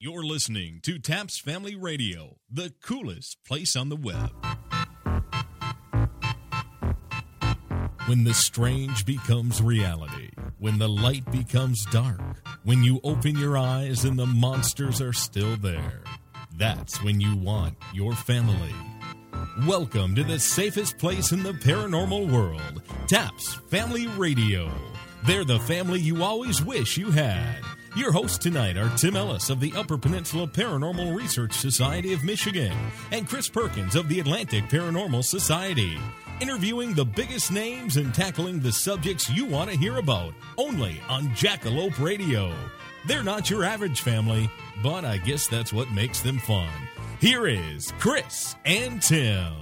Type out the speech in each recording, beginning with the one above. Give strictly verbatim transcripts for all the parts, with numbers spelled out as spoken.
You're listening to Taps Family Radio, the coolest place on the web. When the strange becomes reality, when the light becomes dark, when you open your eyes and the monsters are still there, that's when you want your family. Welcome to the safest place in the paranormal world, Taps Family Radio. They're the family you always wish you had. Your hosts tonight are Tim Ellis of the Upper Peninsula Paranormal Research Society of Michigan and Chris Perkins of the Atlantic Paranormal Society. Interviewing the biggest names and tackling the subjects you want to hear about, only on Jackalope Radio. They're not your average family, but I guess that's what makes them fun. Here is Chris and Tim.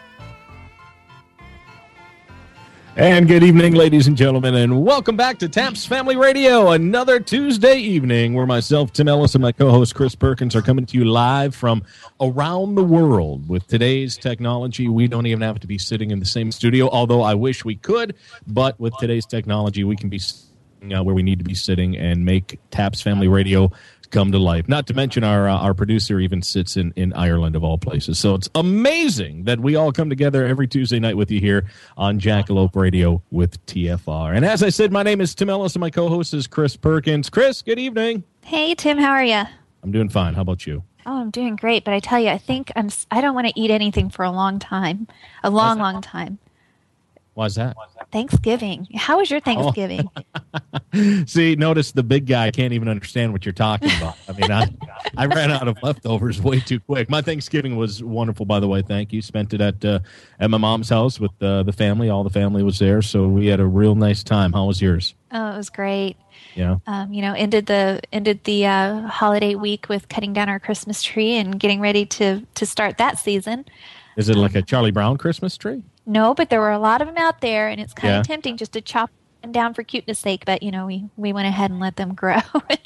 And good evening, ladies and gentlemen, and welcome back to Taps Family Radio, another Tuesday evening where myself, Tim Ellis, and my co-host Chris Perkins are coming to you live from around the world. With today's technology, we don't even have to be sitting in the same studio, although I wish we could, but with today's technology, we can be sitting uh, where we need to be sitting and make Taps Family Radio come to life. Not to mention our uh, our producer even sits in, in Ireland, of all places. So it's amazing that we all come together every Tuesday night with you here on Jackalope Radio with T F R. And as I said, my name is Tim Ellis, and my co-host is Chris Perkins. Chris, good evening. Hey, Tim, how are you? I'm doing fine. How about you? Oh, I'm doing great. But I tell you, I think I'm. I don't want to eat anything for a long time. A long, long time. Why's that? Thanksgiving. How was your Thanksgiving? Oh. See, notice the big guy can't even understand what you're talking about. I mean, I, I ran out of leftovers way too quick. My Thanksgiving was wonderful, by the way. Thank you. Spent it at uh, at my mom's house with uh, the family. All the family was there, so we had a real nice time. How was yours? Oh, it was great. Yeah. Um, you know, ended the ended the uh, holiday week with cutting down our Christmas tree and getting ready to to start that season. Is it like a Charlie Brown Christmas tree? No, but there were a lot of them out there, and it's kind Yeah. of tempting just to chop them down for cuteness sake. But you know, we, we went ahead and let them grow.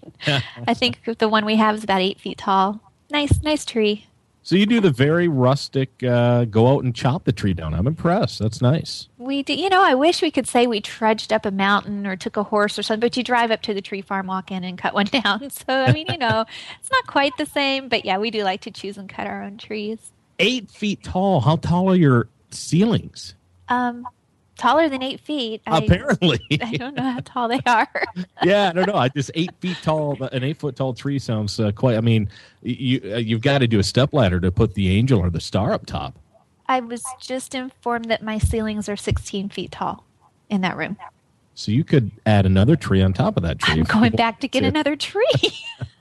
I think the one we have is about eight feet tall. Nice, nice tree. So you do the very rustic, uh, go out and chop the tree down. I'm impressed. That's nice. We do. You know, I wish we could say we trudged up a mountain or took a horse or something. But you drive up to the tree farm, walk in, and cut one down. So I mean, you know, it's not quite the same. But yeah, we do like to choose and cut our own trees. Eight feet tall. How tall are your ceilings? Um, taller than eight feet. I, Apparently. I don't know how tall they are. Yeah, I don't know. I just eight feet tall. An eight foot tall tree sounds uh, quite. I mean, you uh, you've got to do a step ladder to put the angel or the star up top. I was just informed that my ceilings are sixteen feet tall in that room. So you could add another tree on top of that tree. I'm going back to get another tree.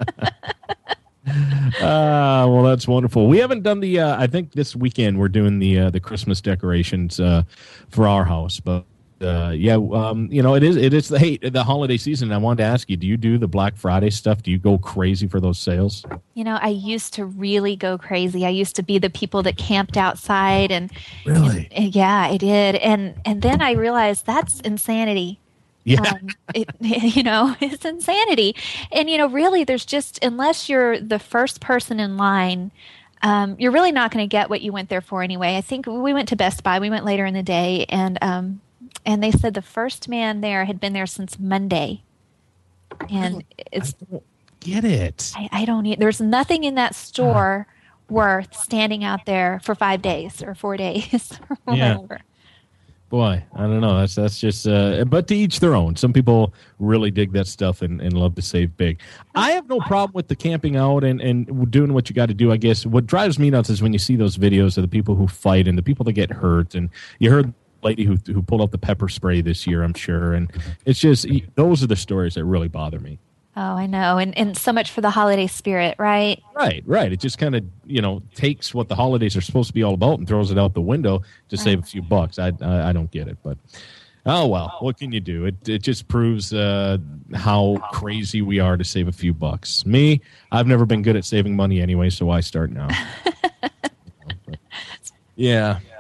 Ah, uh, well, that's wonderful. We haven't done the. Uh, I think this weekend we're doing the uh, the Christmas decorations uh, for our house, but uh, yeah, um, you know, it is it is the hey, the holiday season. I wanted to ask you: do you do the Black Friday stuff? Do you go crazy for those sales? You know, I used to really go crazy. I used to be the people that camped outside, and really, and, and yeah, I did, and and then I realized that's insanity. Yeah. Um, it, you know, it's insanity. And, you know, really, there's just, unless you're the first person in line, um, you're really not going to get what you went there for anyway. I think we went to Best Buy. We went later in the day, and um, and they said the first man there had been there since Monday. And it's... I don't get it. I, I don't... There's nothing in that store worth standing out there for five days or four days or Yeah. whatever. Boy, I don't know. That's that's just, uh, but to each their own. Some people really dig that stuff and, and love to save big. I have no problem with the camping out and, and doing what you got to do, I guess. What drives me nuts is when you see those videos of the people who fight and the people that get hurt. And you heard the lady who who pulled out the pepper spray this year, I'm sure. And it's just, those are the stories that really bother me. Oh, I know. And and so much for the holiday spirit, right? Right, right. It just kind of, you know, takes what the holidays are supposed to be all about and throws it out the window to save a few bucks. I, I I don't get it, but oh well. What can you do? It it just proves uh, how crazy we are to save a few bucks. Me, I've never been good at saving money anyway, so I start now. Yeah.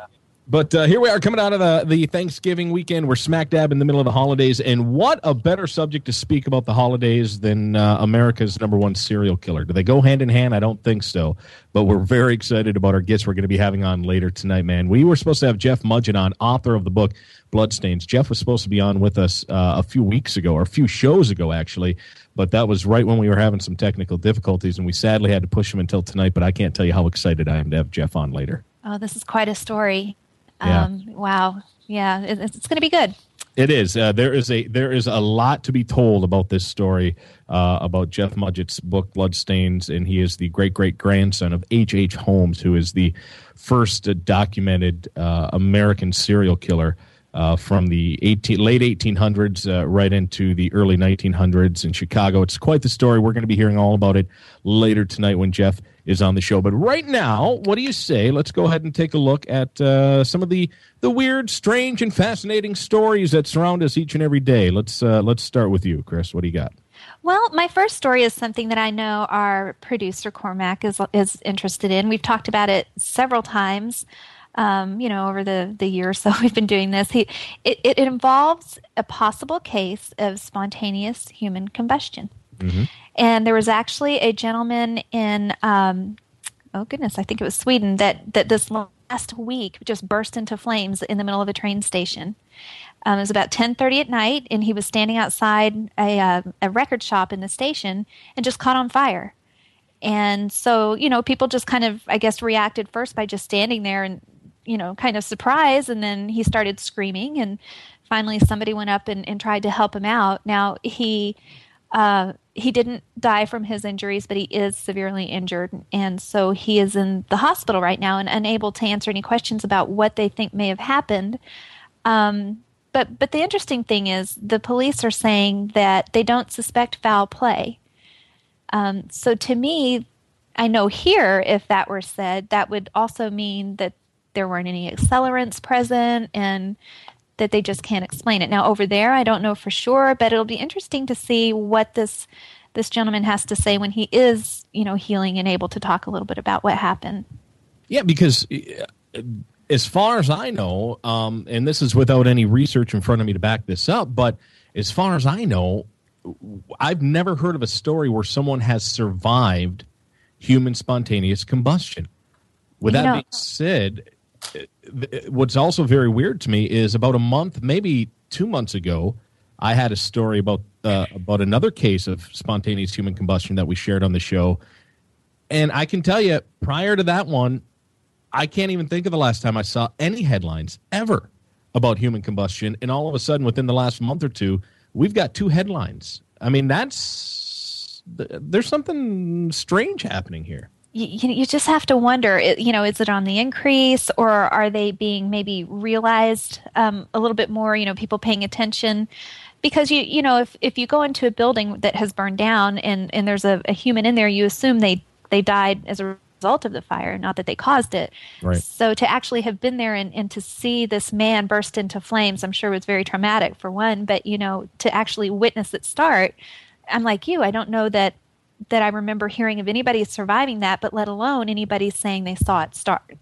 But uh, here we are coming out of the, the Thanksgiving weekend. We're smack dab in the middle of the holidays. And what a better subject to speak about the holidays than uh, America's number one serial killer. Do they go hand in hand? I don't think so. But we're very excited about our guests we're going to be having on later tonight, man. We were supposed to have Jeff Mudgett on, author of the book Bloodstains. Jeff was supposed to be on with us uh, a few weeks ago, or a few shows ago, actually. But that was right when we were having some technical difficulties, and we sadly had to push him until tonight. But I can't tell you how excited I am to have Jeff on later. Oh, this is quite a story. Yeah. Um, wow. Yeah, it, it's going to be good. It is. Uh, there is a there is a lot to be told about this story, uh, about Jeff Mudgett's book Bloodstains, and he is the great great grandson of H H. Holmes, who is the first uh, documented uh, American serial killer uh, from the eighteen, late eighteen hundreds uh, right into the early nineteen hundreds in Chicago. It's quite the story. We're going to be hearing all about it later tonight when Jeff is on the show. But right now, what do you say? Let's go ahead and take a look at uh, some of the, the weird, strange, and fascinating stories that surround us each and every day. Let's uh, let's start with you, Chris. What do you got? Well, my first story is something that I know our producer Cormac is is interested in. We've talked about it several times, um, you know, over the, the year or so we've been doing this. He, it, it involves a possible case of spontaneous human combustion. Mm-hmm. And there was actually a gentleman in, um, oh goodness, I think it was Sweden, that, that this last week just burst into flames in the middle of a train station. Um, it was about ten thirty at night, and he was standing outside a, uh, a record shop in the station and just caught on fire. And so, you know, people just kind of, I guess, reacted first by just standing there and, you know, kind of surprised. And then he started screaming, and finally somebody went up and, and tried to help him out. Now, he... Uh, he didn't die from his injuries, but he is severely injured. And so he is in the hospital right now and unable to answer any questions about what they think may have happened. Um, but, but the interesting thing is the police are saying that they don't suspect foul play. Um, so to me, I know here, if that were said, that would also mean that there weren't any accelerants present and that they just can't explain it. Now, over there, I don't know for sure, but it'll be interesting to see what this this gentleman has to say when he is, you know, healing and able to talk a little bit about what happened. Yeah, because as far as I know, um, and this is without any research in front of me to back this up, but as far as I know, I've never heard of a story where someone has survived human spontaneous combustion. With that being said, what's also very weird to me is about a month, maybe two months ago, I had a story about uh, about another case of spontaneous human combustion that we shared on the show. And I can tell you, prior to that one, I can't even think of the last time I saw any headlines ever about human combustion. And all of a sudden, within the last month or two, we've got two headlines. I mean, that's there's something strange happening here. You, you just have to wonder, you know, is it on the increase, or are they being maybe realized um, a little bit more, you know, people paying attention? Because, you you know, if, if you go into a building that has burned down and, and there's a, a human in there, you assume they, they died as a result of the fire, not that they caused it. Right. So to actually have been there and, and to see this man burst into flames, I'm sure was very traumatic for one, but, you know, to actually witness it start, I'm like you, I don't know that that I remember hearing of anybody surviving that, but let alone anybody saying they saw it start.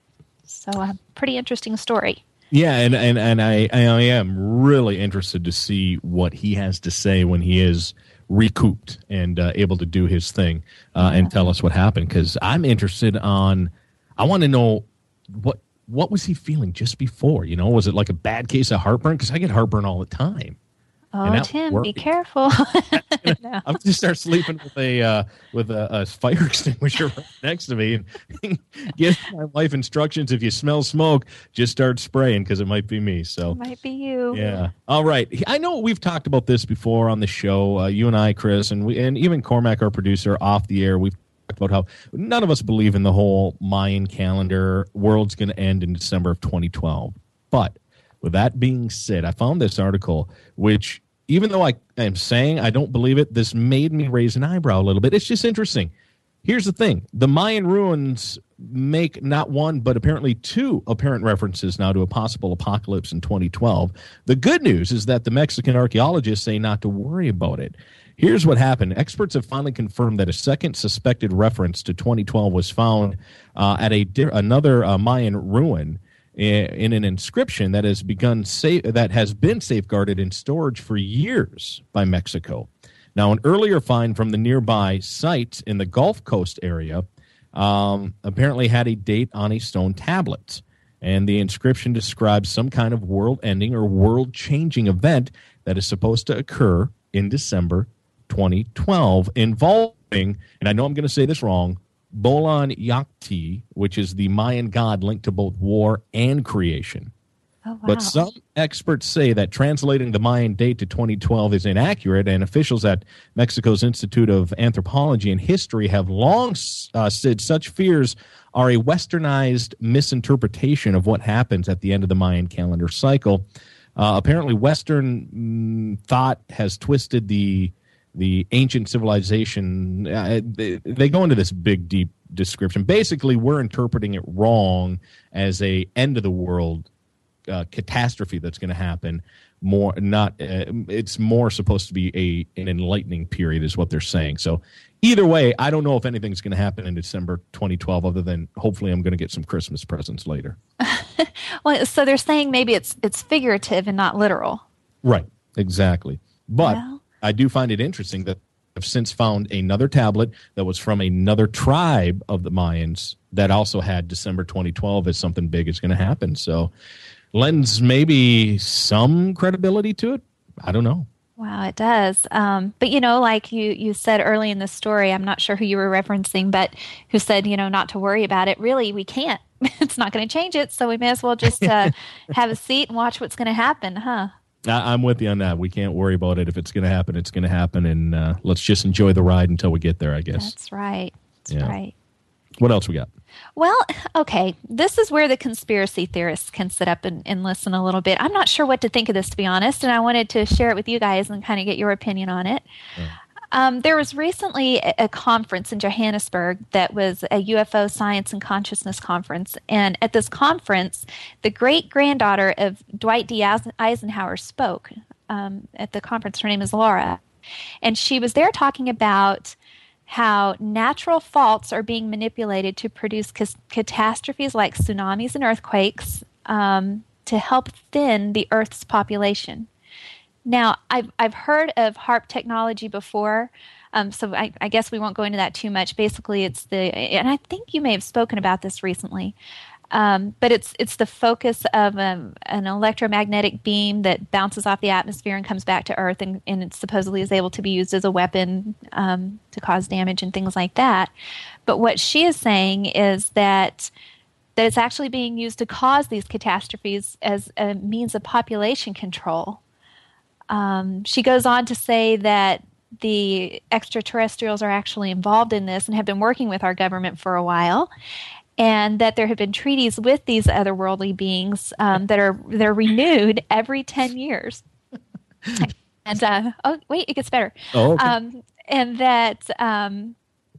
So a pretty interesting story. Yeah, and, and, and I, I am really interested to see what he has to say when he is recouped and uh, able to do his thing uh, yeah. and tell us what happened, because I'm interested on, I want to know what what was he feeling just before? You know, was it like a bad case of heartburn? Because I get heartburn all the time. Oh, Tim, be careful. No. I'm going to start sleeping with a uh, with a, a fire extinguisher right next to me and give my wife instructions. If you smell smoke, just start spraying, because it might be me. So it might be you. Yeah. All right. I know we've talked about this before on the show, uh, you and I, Chris, and we, and even Cormac, our producer, off the air. We've talked about how none of us believe in the whole Mayan calendar. World's going to end in December of twenty twelve. But with that being said, I found this article, which, even though I am saying I don't believe it, this made me raise an eyebrow a little bit. It's just interesting. Here's the thing. The Mayan ruins make not one, but apparently two apparent references now to a possible apocalypse in twenty twelve. The good news is that the Mexican archaeologists say not to worry about it. Here's what happened. Experts have finally confirmed that a second suspected reference to twenty twelve was found uh, at a another uh, Mayan ruin. in an inscription that has begun sa- that has been safeguarded in storage for years by Mexico. Now, an earlier find from the nearby site in the Gulf Coast area um, apparently had a date on a stone tablet, and the inscription describes some kind of world-ending or world-changing event that is supposed to occur in December twenty twelve, involving, and I know I'm going to say this wrong, Bolan Yaqti, which is the Mayan god linked to both war and creation. Oh, wow. But some experts say that translating the Mayan date to twenty twelve is inaccurate, and officials at Mexico's Institute of Anthropology and History have long uh, said such fears are a westernized misinterpretation of what happens at the end of the Mayan calendar cycle. Uh, apparently, Western mm, thought has twisted the the ancient civilization. Uh, they, they go into this big, deep description. Basically, we're interpreting it wrong as a end of the world uh, catastrophe that's going to happen. More not, uh, it's more supposed to be a an enlightening period, is what they're saying. So, either way, I don't know if anything's going to happen in December twenty twelve, other than hopefully I'm going to get some Christmas presents later. Well, so they're saying maybe it's it's figurative and not literal. Right, exactly. But Well. I do find it interesting that I've since found another tablet that was from another tribe of the Mayans that also had December twenty twelve as something big is going to happen. So lends maybe some credibility to it. I don't know. Wow, it does. Um, but, you know, like you, you said early in the story, I'm not sure who you were referencing, but who said, you know, not to worry about it. Really, we can't. It's not going to change it. So we may as well just uh, have a seat and watch what's going to happen, huh? I, I'm with you on that. We can't worry about it. If it's going to happen, it's going to happen. And uh, let's just enjoy the ride until we get there, I guess. That's right. That's Yeah. right. What else we got? Well, okay. This is where the conspiracy theorists can sit up and, and listen a little bit. I'm not sure what to think of this, to be honest, and I wanted to share it with you guys and kind of get your opinion on it. Yeah. Um, there was recently a, a conference in Johannesburg that was a U F O Science and Consciousness conference. And at this conference, the great-granddaughter of Dwight D. Eisenhower spoke um, at the conference. Her name is Laura. And she was there talking about how natural faults are being manipulated to produce c- catastrophes like tsunamis and earthquakes um, to help thin the Earth's population. Now, I've I've heard of HAARP technology before, um, so I, I guess we won't go into that too much. Basically, it's the, and I think you may have spoken about this recently, um, but it's it's the focus of um, an electromagnetic beam that bounces off the atmosphere and comes back to Earth, and, and it supposedly is able to be used as a weapon um, to cause damage and things like that. But what she is saying is that that it's actually being used to cause these catastrophes as a means of population control. Um, she goes on to say that the extraterrestrials are actually involved in this and have been working with our government for a while, and that there have been treaties with these otherworldly beings um, that are they're renewed every ten years. And uh, oh, wait, it gets better. Oh, okay. Um, and that um,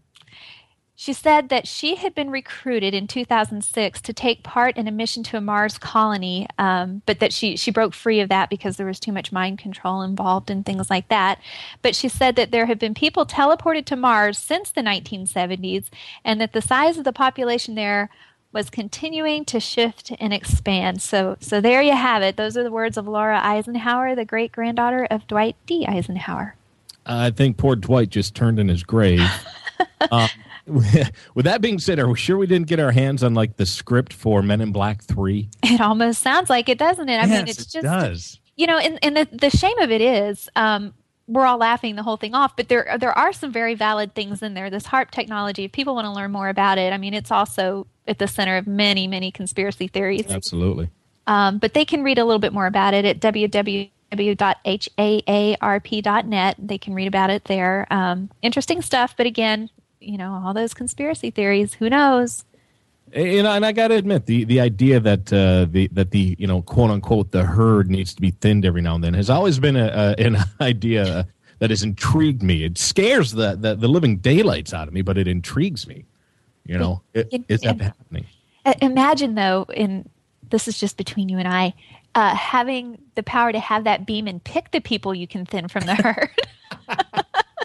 she said that she had been recruited in two thousand six to take part in a mission to a Mars colony, um, but that she, she broke free of that because there was too much mind control involved and things like that. But she said that there have been people teleported to Mars since the nineteen seventies, and that the size of the population there was continuing to shift and expand. So, so there you have it. Those are the words of Laura Eisenhower, the great-granddaughter of Dwight D. Eisenhower. I think poor Dwight just turned in his grave. um, with that being said, are we sure we didn't get our hands on like the script for Men in Black three? It almost sounds like it, doesn't it? I yes, mean, it's it just, does. You know, and, and the, the shame of it is, um, we're all laughing the whole thing off, but there there are some very valid things in there. This HAARP technology, if people want to learn more about it, I mean, it's also at the center of many, many conspiracy theories. Absolutely. Um, but they can read a little bit more about it at w w w dot h a a r p dot net. They can read about it there. Um, interesting stuff, but again, you know, all those conspiracy theories, who knows? And, and I got to admit, the, the idea that uh, the that the you know quote unquote the herd needs to be thinned every now and then has always been a, a, an idea that has intrigued me. It scares the, the, the living daylights out of me, but it intrigues me. You know, it, it, is that it, happening? Imagine though, in this is just between you and I, uh, having the power to have that beam and pick the people you can thin from the herd.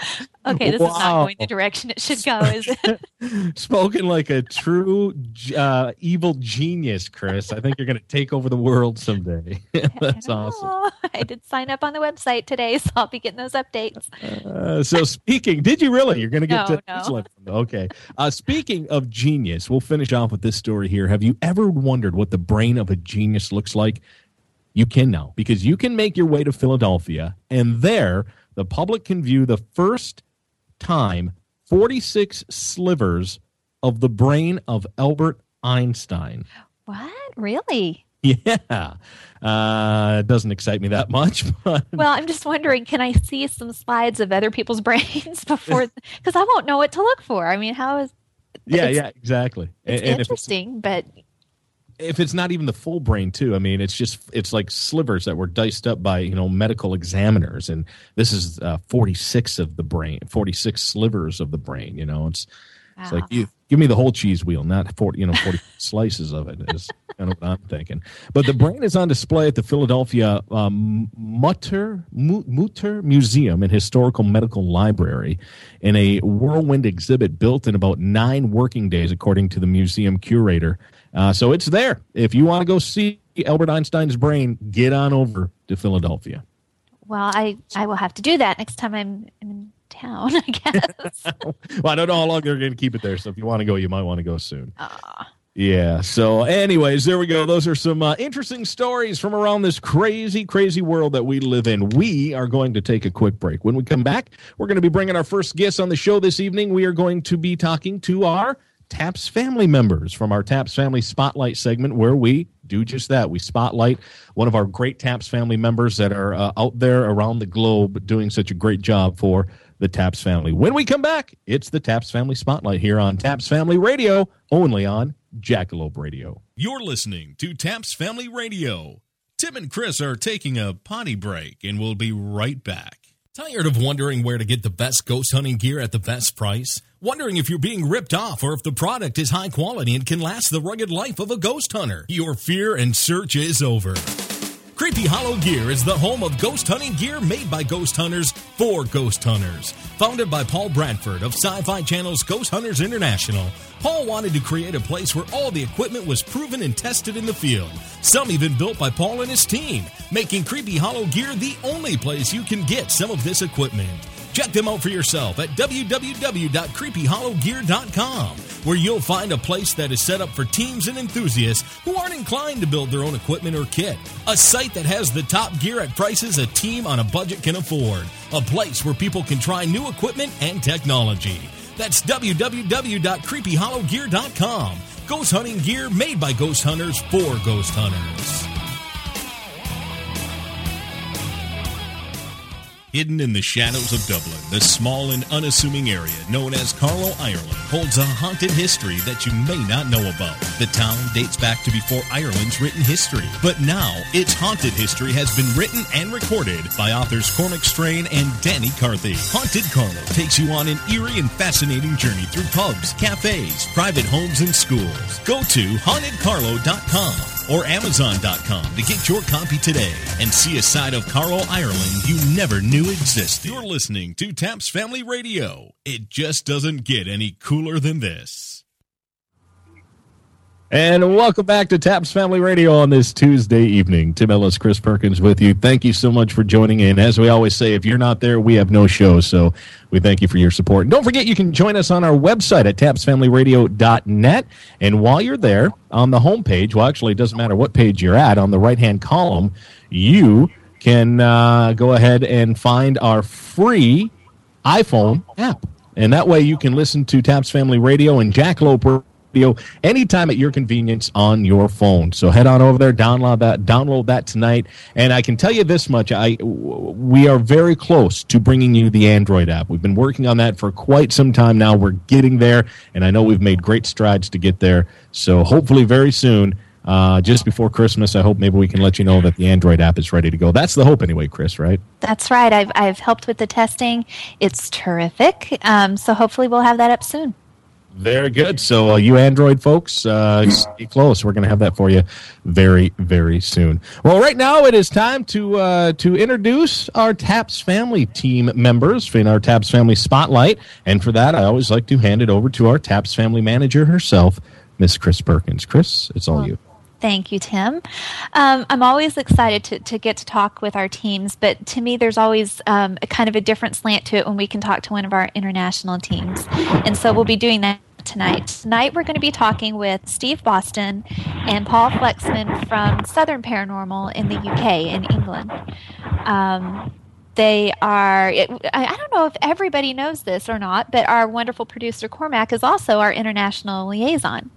Okay, this wow. is not going the direction it should go, is it? Spoken like a true uh, evil genius, Chris. I think you're going to take over the world someday. That's awesome. Oh, I did sign up on the website today, so I'll be getting those updates. Uh, so speaking, did you really? You're going to get no, to no. newsletter. Okay. Uh, speaking of genius, we'll finish off with this story here. Have you ever wondered what the brain of a genius looks like? You can now, because you can make your way to Philadelphia, and there the public can view the first time forty-six slivers of the brain of Albert Einstein. What? Really? Yeah. Uh, it doesn't excite me that much. But well, I'm just wondering, can I see some slides of other people's brains before? Because I won't know what to look for. I mean, how is... Yeah, yeah, exactly. It's and, interesting, and but... If it's not even the full brain too, I mean, it's just, it's like slivers that were diced up by, you know, medical examiners. And this is uh, forty-six of the brain, forty-six slivers of the brain, you know, it's, wow. It's like, you give me the whole cheese wheel, not forty, you know, forty slices of it is kind of what I'm thinking. But the brain is on display at the Philadelphia um, Mutter, Mutter Museum and Historical Medical Library in a whirlwind exhibit built in about nine working days, according to the museum curator. Uh, so it's there. If you want to go see Albert Einstein's brain, get on over to Philadelphia. Well, I, I will have to do that next time I'm in town, I guess. Well, I don't know how long they're going to keep it there, so if you want to go, you might want to go soon. Aww. Yeah, so anyways, there we go. Those are some uh, interesting stories from around this crazy, crazy world that we live in. We are going to take a quick break. When we come back, we're going to be bringing our first guest on the show this evening. We are going to be talking to our TAPS family members from our TAPS Family Spotlight segment, where we do just that. We spotlight one of our great TAPS family members that are uh, out there around the globe doing such a great job for the TAPS family. When we come back, it's the TAPS Family Spotlight here on TAPS Family Radio, only on Jackalope Radio. You're listening to TAPS Family Radio. Tim and Chris are taking a potty break, and we'll be right back. Tired of wondering where to get the best ghost hunting gear at the best price? Wondering if you're being ripped off or if the product is high quality and can last the rugged life of a ghost hunter? Your fear and search is over. Creepy Hollow Gear is the home of ghost hunting gear made by ghost hunters for ghost hunters. Founded by Paul Bradford of Sci-Fi Channel's Ghost Hunters International, Paul wanted to create a place where all the equipment was proven and tested in the field. Some even built by Paul and his team, making Creepy Hollow Gear the only place you can get some of this equipment. Check them out for yourself at w w w dot creepy hollow gear dot com, where you'll find a place that is set up for teams and enthusiasts who aren't inclined to build their own equipment or kit. A site that has the top gear at prices a team on a budget can afford. A place where people can try new equipment and technology. That's w w w dot creepy hollow gear dot com. Ghost hunting gear made by ghost hunters for ghost hunters. Hidden in the shadows of Dublin, the small and unassuming area known as Carlow, Ireland, holds a haunted history that you may not know about. The town dates back to before Ireland's written history, but now its haunted history has been written and recorded by authors Cormac Strain and Danny Carthy. Haunted Carlow takes you on an eerie and fascinating journey through pubs, cafes, private homes, and schools. Go to haunted carlow dot com or amazon dot com to get your copy today and see a side of Carlow, Ireland you never knew existed. You're listening to TAPS Family Radio. It just doesn't get any cooler than this. And welcome back to TAPS Family Radio on this Tuesday evening. Tim Ellis, Chris Perkins with you. Thank you so much for joining in. As we always say, if you're not there, we have no show, so we thank you for your support. And don't forget, you can join us on our website at taps family radio dot net. And while you're there, on the homepage, well, actually, it doesn't matter what page you're at, on the right-hand column, you can uh, go ahead and find our free iPhone app. And that way you can listen to TAPS Family Radio and Jackalope Radio anytime at your convenience on your phone. So head on over there, download that, download that tonight. And I can tell you this much, I, we are very close to bringing you the Android app. We've been working on that for quite some time now. We're getting there, and I know we've made great strides to get there. So hopefully very soon, Uh, just before Christmas, I hope maybe we can let you know that the Android app is ready to go. That's the hope anyway, Chris, right? That's right. I've I've helped with the testing. It's terrific. Um, so hopefully we'll have that up soon. Very good. So uh, you Android folks, uh, stay close. We're going to have that for you very, very soon. Well, right now it is time to uh, to introduce our TAPS family team members in our TAPS family spotlight. And for that, I always like to hand it over to our TAPS family manager herself, Miss Chris Perkins. Chris, it's all well, you. Thank you, Tim. Um, I'm always excited to, to get to talk with our teams, but to me, there's always um, a kind of a different slant to it when we can talk to one of our international teams. And so we'll be doing that tonight. Tonight, we're going to be talking with Steve Boston and Paul Flexman from Southern Paranormal in the U K, in England. Um, They are, it, I don't know if everybody knows this or not, but our wonderful producer, Cormac, is also our international liaison.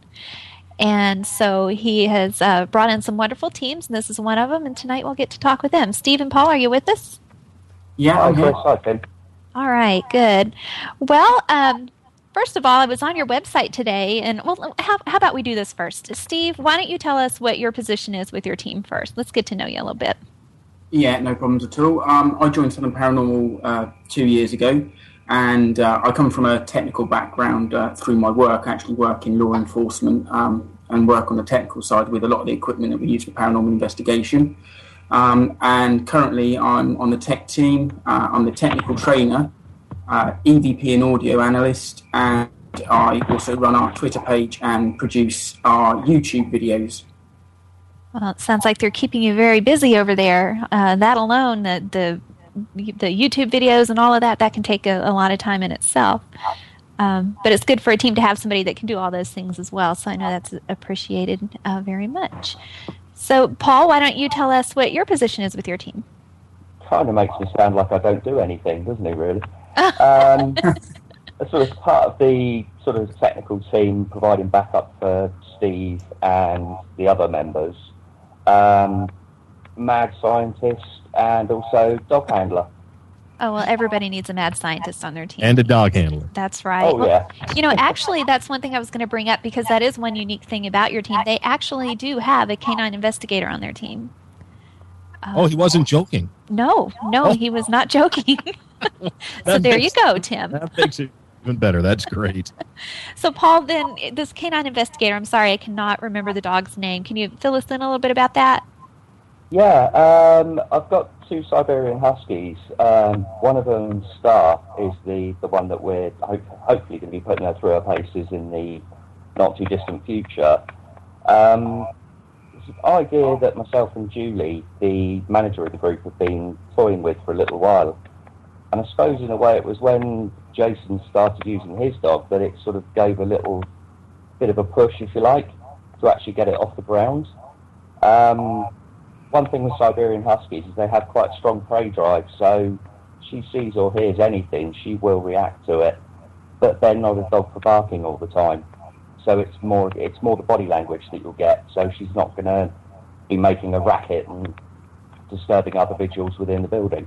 And so he has uh, brought in some wonderful teams, and this is one of them, and tonight we'll get to talk with them. Steve and Paul, are you with us? Yeah, I'm here. Okay. All right, good. Well, um, first of all, I was on your website today, and well, how, how about we do this first? Steve, why don't you tell us what your position is with your team first? Let's get to know you a little bit. Yeah, no problems at all. Um, I joined Southern Paranormal uh, two years ago, and uh, I come from a technical background uh, through my work. I actually work in law enforcement um, and work on the technical side with a lot of the equipment that we use for paranormal investigation. Um, and currently I'm on the tech team. Uh, I'm the technical trainer, uh, E V P and audio analyst, and I also run our Twitter page and produce our YouTube videos. Well, it sounds like they're keeping you very busy over there. Uh, that alone, the, the the YouTube videos and all of that, that can take a, a lot of time in itself. Um, but it's good for a team to have somebody that can do all those things as well. So I know that's appreciated uh, very much. So, Paul, why don't you tell us what your position is with your team? Kind of makes me sound like I don't do anything, doesn't it, really? um, sort of part of the sort of technical team providing backup for Steve and the other members. Um, mad scientist and also dog handler. Oh, well, everybody needs a mad scientist on their team. And a dog handler. That's right. Oh, well, yeah. You know, actually, that's one thing I was going to bring up because that is one unique thing about your team. They actually do have a canine investigator on their team. Um, oh, he wasn't joking. No, no, oh. he was not joking. So there you go, Tim. That makes it even better. That's great. So, Paul, then, this canine investigator, I'm sorry, I cannot remember the dog's name. Can you fill us in a little bit about that? Yeah, um, I've got two Siberian Huskies. Um, one of them, Star, is the, the one that we're hope, hopefully going to be putting her through her paces in the not too distant future. Um, it's an idea that myself and Julie, the manager of the group, have been toying with for a little while. And I suppose in a way it was when Jason started using his dog that it sort of gave a little bit of a push, if you like, to actually get it off the ground. Um, one thing with Siberian Huskies is they have quite strong prey drive, so she sees or hears anything, she will react to it, but they're not a dog for barking all the time. So it's more it's more the body language that you'll get, so she's not going to be making a racket and disturbing other vigils within the building.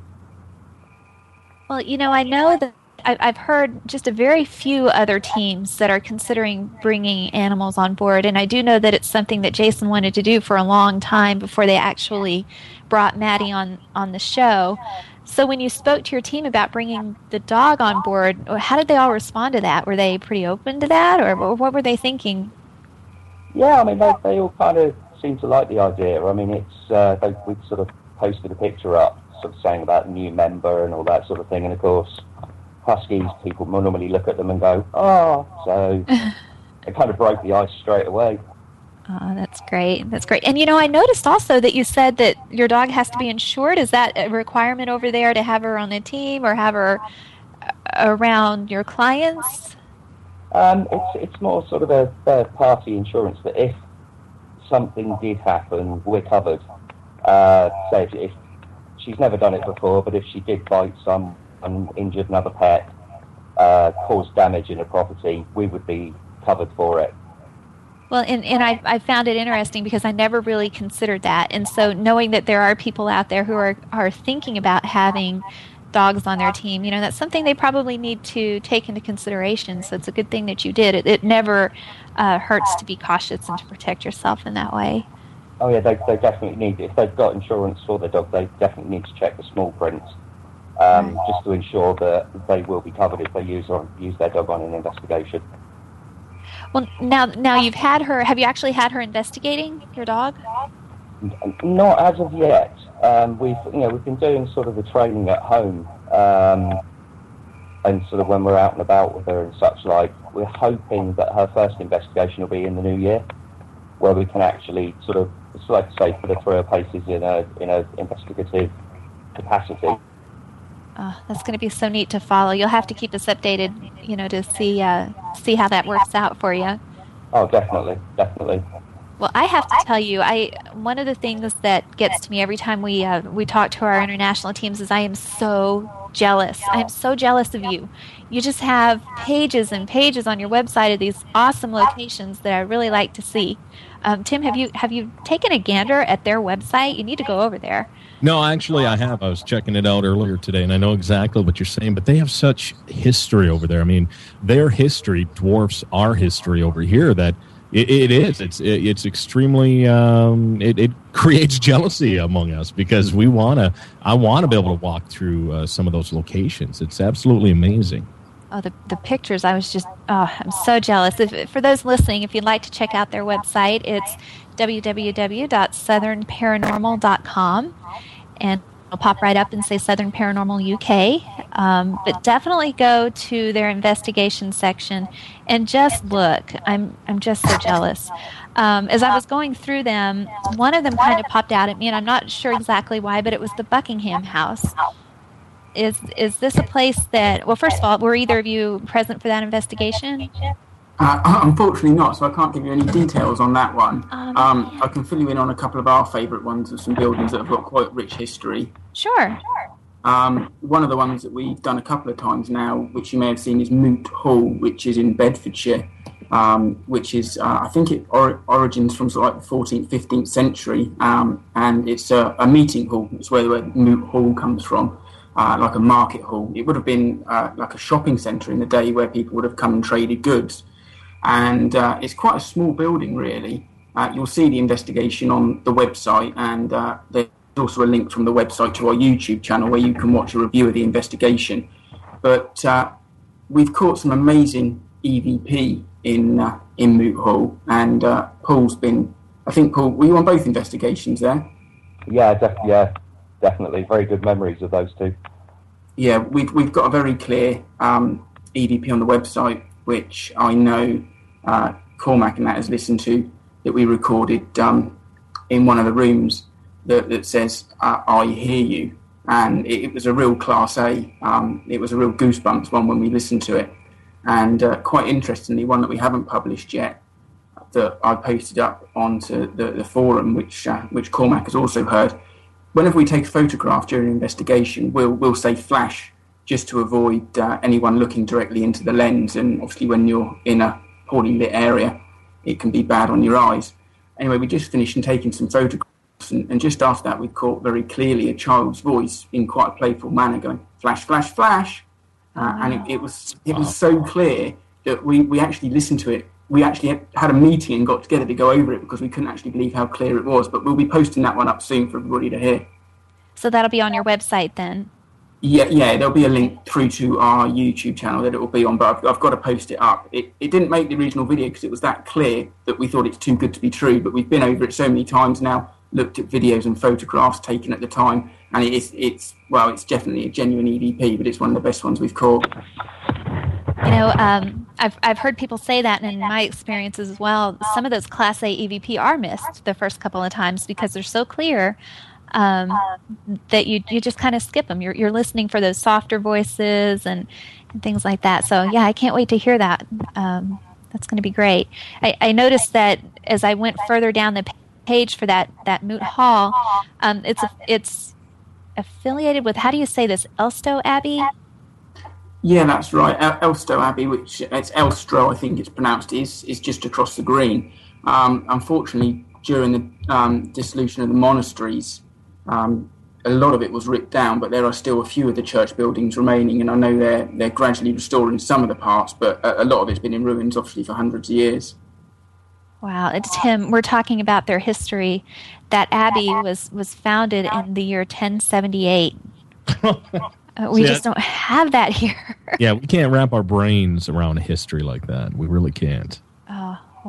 Well, you know, I know that I've heard just a very few other teams that are considering bringing animals on board, and I do know that it's something that Jason wanted to do for a long time before they actually brought Maddie on, on the show. So when you spoke to your team about bringing the dog on board, how did they all respond to that? Were they pretty open to that, or what were they thinking? Yeah, I mean, they, they all kind of seem to like the idea. I mean, it's uh, they, we sort of posted a picture up, sort of saying about new member and all that sort of thing, and of course, Huskies, people normally look at them and go, oh, so it kind of broke the ice straight away. Oh, that's great. That's great. And, you know, I noticed also that you said that your dog has to be insured. Is that a requirement over there to have her on the team or have her around your clients? Um, it's it's more sort of a third-party insurance that if something did happen, we're covered. Uh, say if, if she's never done it before, but if she did bite some and injured another pet, uh, caused damage in a property, we would be covered for it. Well, and, and I, I found it interesting because I never really considered that. And so knowing that there are people out there who are, are thinking about having dogs on their team, you know, that's something they probably need to take into consideration. So it's a good thing that you did. It, it never uh, hurts to be cautious and to protect yourself in that way. Oh, yeah, they, they definitely need it. If they've got insurance for their dog, they definitely need to check the small print. Um, just to ensure that they will be covered if they use or use their dog on an investigation. Well, now now you've had her. Have you actually had her investigating your dog? Not as of yet. Um, we've you know we've been doing sort of the training at home, um, and sort of when we're out and about with her and such like. We're hoping that her first investigation will be in the new year, where we can actually sort of, like I say, put her through her paces in a in a investigative capacity. Oh, that's going to be so neat to follow. You'll have to keep us updated, you know, to see uh, see how that works out for you. Oh, definitely, definitely. Well, I have to tell you, I one of the things that gets to me every time we uh, we talk to our international teams is I am so jealous. I am so jealous of you. You just have pages and pages on your website of these awesome locations that I really like to see. Um, Tim, have you have you taken a gander at their website? You need to go over there. No, actually, I have. I was checking it out earlier today, and I know exactly what you're saying, but they have such history over there. I mean, their history dwarfs our history over here that it, it is. It's it, it's extremely, um, it, it creates jealousy among us because we want to, I want to be able to walk through uh, some of those locations. It's absolutely amazing. Oh, the, the pictures, I was just, oh, I'm so jealous. If, for those listening, if you'd like to check out their website, it's w w w dot southern paranormal dot com. And I'll pop right up and say Southern Paranormal U K. Um, but definitely go to their investigation section and just look. I'm I'm just so jealous. Um, as I was going through them, one of them kind of popped out at me, and I'm not sure exactly why, but it was the Buckingham House. Is is this a place that, well, first of all, were either of you present for that investigation? Uh, unfortunately not, so I can't give you any details on that one. Um, um, I can fill you in on a couple of our favourite ones of some buildings that have got quite rich history. Sure. Um, one of the ones that we've done a couple of times now, which you may have seen, is Moot Hall, which is in Bedfordshire, um, which is, uh, I think it or- origins from sort of like the fourteenth, fifteenth century, um, and it's a, a meeting hall. It's where the word Moot Hall comes from. Uh, like a market hall. It would have been uh, like a shopping centre in the day where people would have come and traded goods. And uh, it's quite a small building, really. Uh, you'll see the investigation on the website, and uh, there's also a link from the website to our YouTube channel where you can watch a review of the investigation. But uh, we've caught some amazing E V P in uh, in Moot Hall, and uh, Paul's been, I think, Paul, were you on both investigations there? Yeah, def- yeah, definitely. Very good memories of those two. Yeah, we've, we've got a very clear um, E V P on the website, which I know uh, Cormac and that has listened to, that we recorded um, in one of the rooms that, that says, uh, I hear you. And it, it was a real class A. Um, it was a real goosebumps one when we listened to it. And uh, quite interestingly, one that we haven't published yet, that I posted up onto the, the forum, which uh, which Cormac has also heard. Whenever we take a photograph during an investigation, we'll, we'll say flash, just to avoid uh, anyone looking directly into the lens. And obviously when you're in a poorly lit area, it can be bad on your eyes. Anyway, we just finished and taking some photographs, and, and just after that we caught very clearly a child's voice in quite a playful manner going, flash, flash, flash. Uh, and it, it was it was so clear that we, we actually listened to it. We actually had a meeting and got together to go over it because we couldn't actually believe how clear it was. But we'll be posting that one up soon for everybody to hear. So that'll be on your website then? Yeah, yeah, there'll be a link through to our YouTube channel that it will be on, but I've, I've got to post it up. It, it didn't make the original video because it was that clear that we thought it's too good to be true, but we've been over it so many times now, looked at videos and photographs taken at the time, and it is, it's, well, it's definitely a genuine E V P, but it's one of the best ones we've caught. You know, um, I've I've heard people say that, and in my experiences as well, some of those Class A E V P are missed the first couple of times because they're so clear. Um, that you you just kind of skip them. You're you're listening for those softer voices and, and things like that. So yeah, I can't wait to hear that. Um, that's going to be great. I, I noticed that as I went further down the page for that that Moot Hall, um, it's a, it's affiliated with, how do you say this, Elstow Abbey? Yeah, that's right. El- Elstow Abbey, which it's Elstro, I think it's pronounced, is is just across the green. Um, unfortunately, during the um, dissolution of the monasteries, Um, a lot of it was ripped down, but there are still a few of the church buildings remaining, and I know they're they're gradually restoring some of the parts, but a, a lot of it's been in ruins, obviously, for hundreds of years. Wow, it's Tim. We're talking about their history. That abbey was, was founded in the year ten seventy-eight. uh, we yeah. just don't have that here. Yeah, we can't wrap our brains around history like that. We really can't.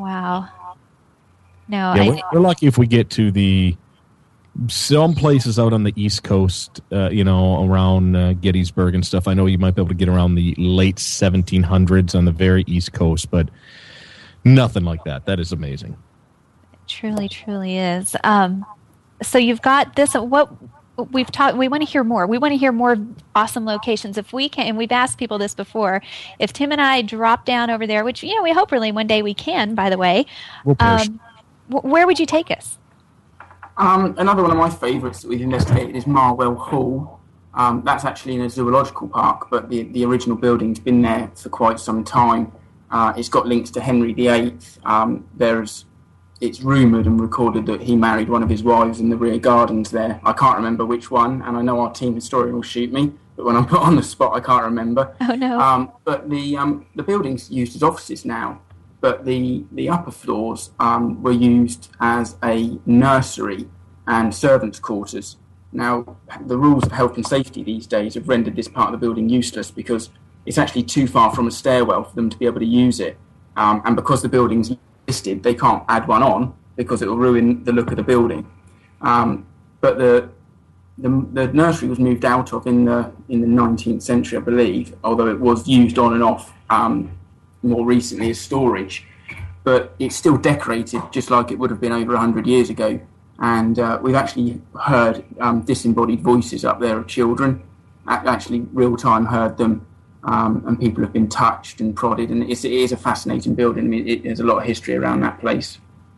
Wow. No, yeah, I, we're, we're lucky if we get to the some places out on the East Coast, uh, you know, around uh, Gettysburg and stuff. I know you might be able to get around the late seventeen hundreds on the very East Coast, but nothing like that. That is amazing. It truly, truly is. Um, so you've got this. What we've talked. We want to hear more. We want to hear more awesome locations. If we can, and we've asked people this before. If Tim and I drop down over there, which you know we hope really one day we can. By the way, we'll um, where would you take us? Um, another one of my favourites that we've investigated is Marwell Hall. Um, that's actually in a zoological park, but the, the original building's been there for quite some time. Uh, it's got links to Henry the Eighth. Um, there's, it's rumoured and recorded that he married one of his wives in the rear gardens there. I can't remember which one, and I know our team historian will shoot me, but when I'm put on the spot, I can't remember. Oh, no. Um, but the um, the building's used as offices now. But the, the upper floors um, were used as a nursery and servants' quarters. Now, the rules of health and safety these days have rendered this part of the building useless because it's actually too far from a stairwell for them to be able to use it. Um, and because the building's listed, they can't add one on because it will ruin the look of the building. Um, but the, the the nursery was moved out of in the in the nineteenth century, I believe, although it was used on and off um, more recently as storage, but it's still decorated just like it would have been over one hundred years ago. And uh, we've actually heard um, disembodied voices up there of children, actually real-time heard them, um, and people have been touched and prodded, and it's, it is a fascinating building. I mean, it, there's a lot of history around that place.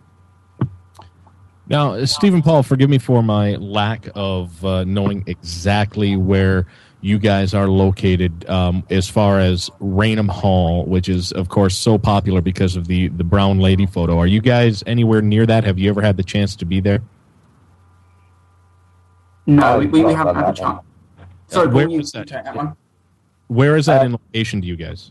Now, Stephen Paul, forgive me for my lack of uh, knowing exactly where you guys are located um, as far as Raynham Hall, which is, of course, so popular because of the, the brown lady photo. Are you guys anywhere near that? Have you ever had the chance to be there? No, we, we haven't had the chance. Sorry, where you was that? take that one? Where is that Uh, in location to you guys?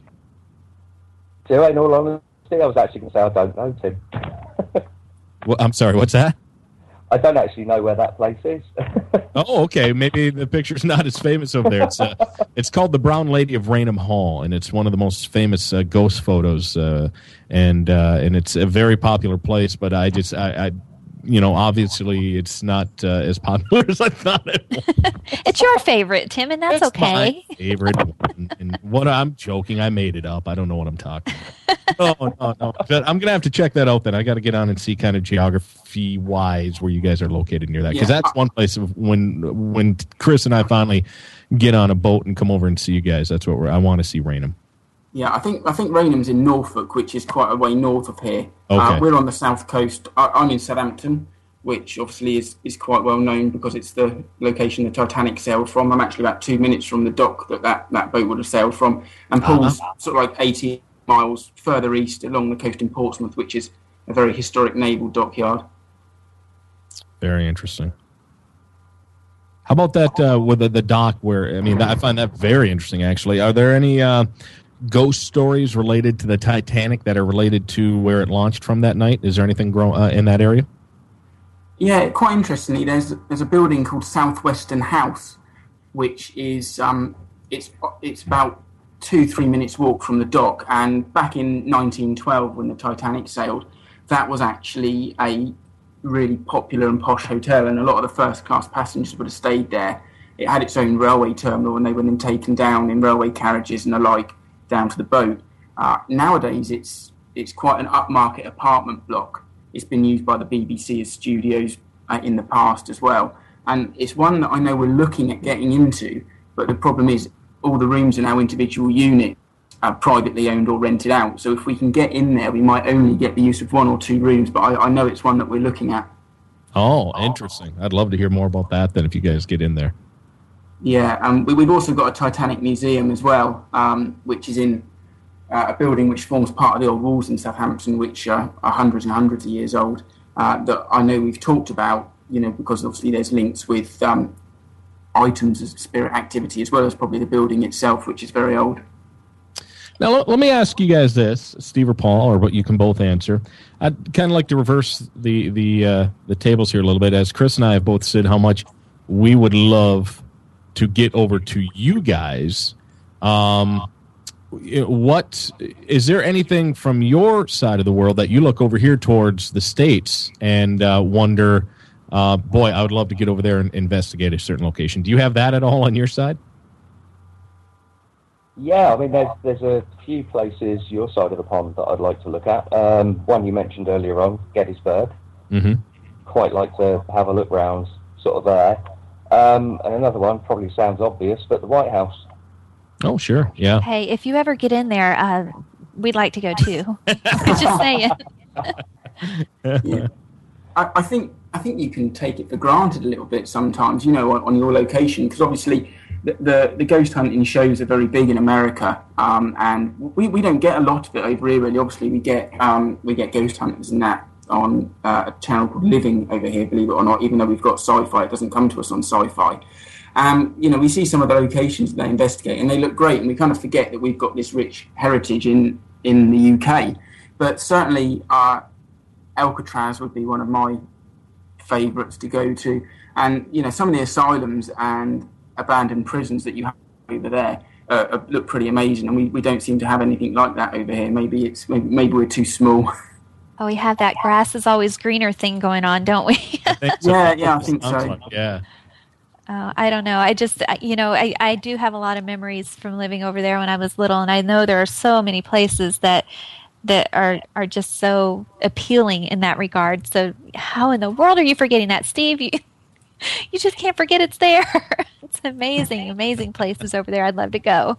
So, in all honesty, I was actually going to say I don't know, Tim. Well, I'm sorry, what's that? I don't actually know where that place is. Oh, okay. Maybe the picture's not as famous over there. It's uh, it's called the Brown Lady of Raynham Hall, and it's one of the most famous uh, ghost photos, uh, and uh, and it's a very popular place. But I just, I, I you know, obviously it's not uh, as popular as I thought it was. It's your favorite, Tim, and that's It's okay. my favorite one. And what I'm joking, I made it up. I don't know what I'm talking about. No, no, no. But I'm gonna have to check that out. Then I got to get on and see kind of geography wise where you guys are located near that, because Yeah. that's one place of when when Chris and I finally get on a boat and come over and see you guys. That's what we're, I want to see Raynham. Yeah, I think I think Raynham's in Norfolk, which is quite a way north of here. Okay. Uh, we're on the south coast. I, I'm in Southampton, which obviously is, is quite well known because it's the location the Titanic sailed from. I'm actually about two minutes from the dock that that, that boat would have sailed from. And Paul's Uh-huh. sort of like eighty miles further east along the coast in Portsmouth, which is a very historic naval dockyard. Very interesting. How about that uh, with the, the dock? Where I mean, I find that very interesting. Actually, are there any uh, ghost stories related to the Titanic that are related to where it launched from that night? Is there anything grow, uh, in that area? Yeah, quite interestingly, there's there's a building called Southwestern House, which is um, it's it's about two three minutes walk from the dock. And back in nineteen twelve, when the Titanic sailed, that was actually a really popular and posh hotel, and a lot of the first class passengers would have stayed there. It had its own railway terminal, and they were then taken down in railway carriages and the like down to the boat. Uh, nowadays, it's it's quite an upmarket apartment block. It's been used by the B B C as studios uh, in the past as well. And it's one that I know we're looking at getting into, but the problem is all the rooms are now individual units, uh, privately owned or rented out. So if we can get in there, we might only get the use of one or two rooms, but I, I know it's one that we're looking at. Oh, interesting. I'd love to hear more about that then if you guys get in there. Yeah, um, we, we've also got a Titanic museum as well, um, which is in uh, a building which forms part of the old walls in Southampton, which uh, are hundreds and hundreds of years old, uh, that I know we've talked about, you know, because obviously there's links with um, items of spirit activity as well as probably the building itself, which is very old. Now, let, let me ask you guys this, Steve or Paul, or what you can both answer. I'd kind of like to reverse the the uh, the tables here a little bit, as Chris and I have both said how much we would love to get over to you guys. Um, what is there anything from your side of the world that you look over here towards the States and uh, wonder, uh, boy, I would love to get over there and investigate a certain location? Do you have that at all on your side? Yeah, I mean, there's there's a few places your side of the pond that I'd like to look at. Um, one you mentioned earlier on, Gettysburg. Mm-hmm. Quite like to have a look round sort of there. Um, and another one probably sounds obvious, but the White House. Oh, sure, yeah. Hey, if you ever get in there, uh, we'd like to go too. Just saying. Yeah. I, I think I think you can take it for granted a little bit sometimes, you know, on, on your location, because obviously the, the the ghost hunting shows are very big in America, um, and we, we don't get a lot of it over here. Really, obviously we get um, we get ghost hunters and that on uh, a channel called Living over here, believe it or not. Even though we've got Sci-Fi, it doesn't come to us on Sci-Fi. Um, you know, we see some of the locations that they investigate, and they look great, and we kind of forget that we've got this rich heritage in, in the U K. But certainly, uh, Alcatraz would be one of my favourites to go to. And, you know, some of the asylums and abandoned prisons that you have over there uh, look pretty amazing, and we, we don't seem to have anything like that over here. Maybe it's maybe, maybe we're too small. Oh, we have that grass is always greener thing going on, don't we? So. Yeah, yeah, I think so. Yeah. Uh, I don't know. I just, you know, I, I do have a lot of memories from living over there when I was little, and I know there are so many places that that are are just so appealing in that regard. So how in the world are you forgetting that, Steve? You, you just can't forget it's there. It's amazing, amazing places over there. I'd love to go.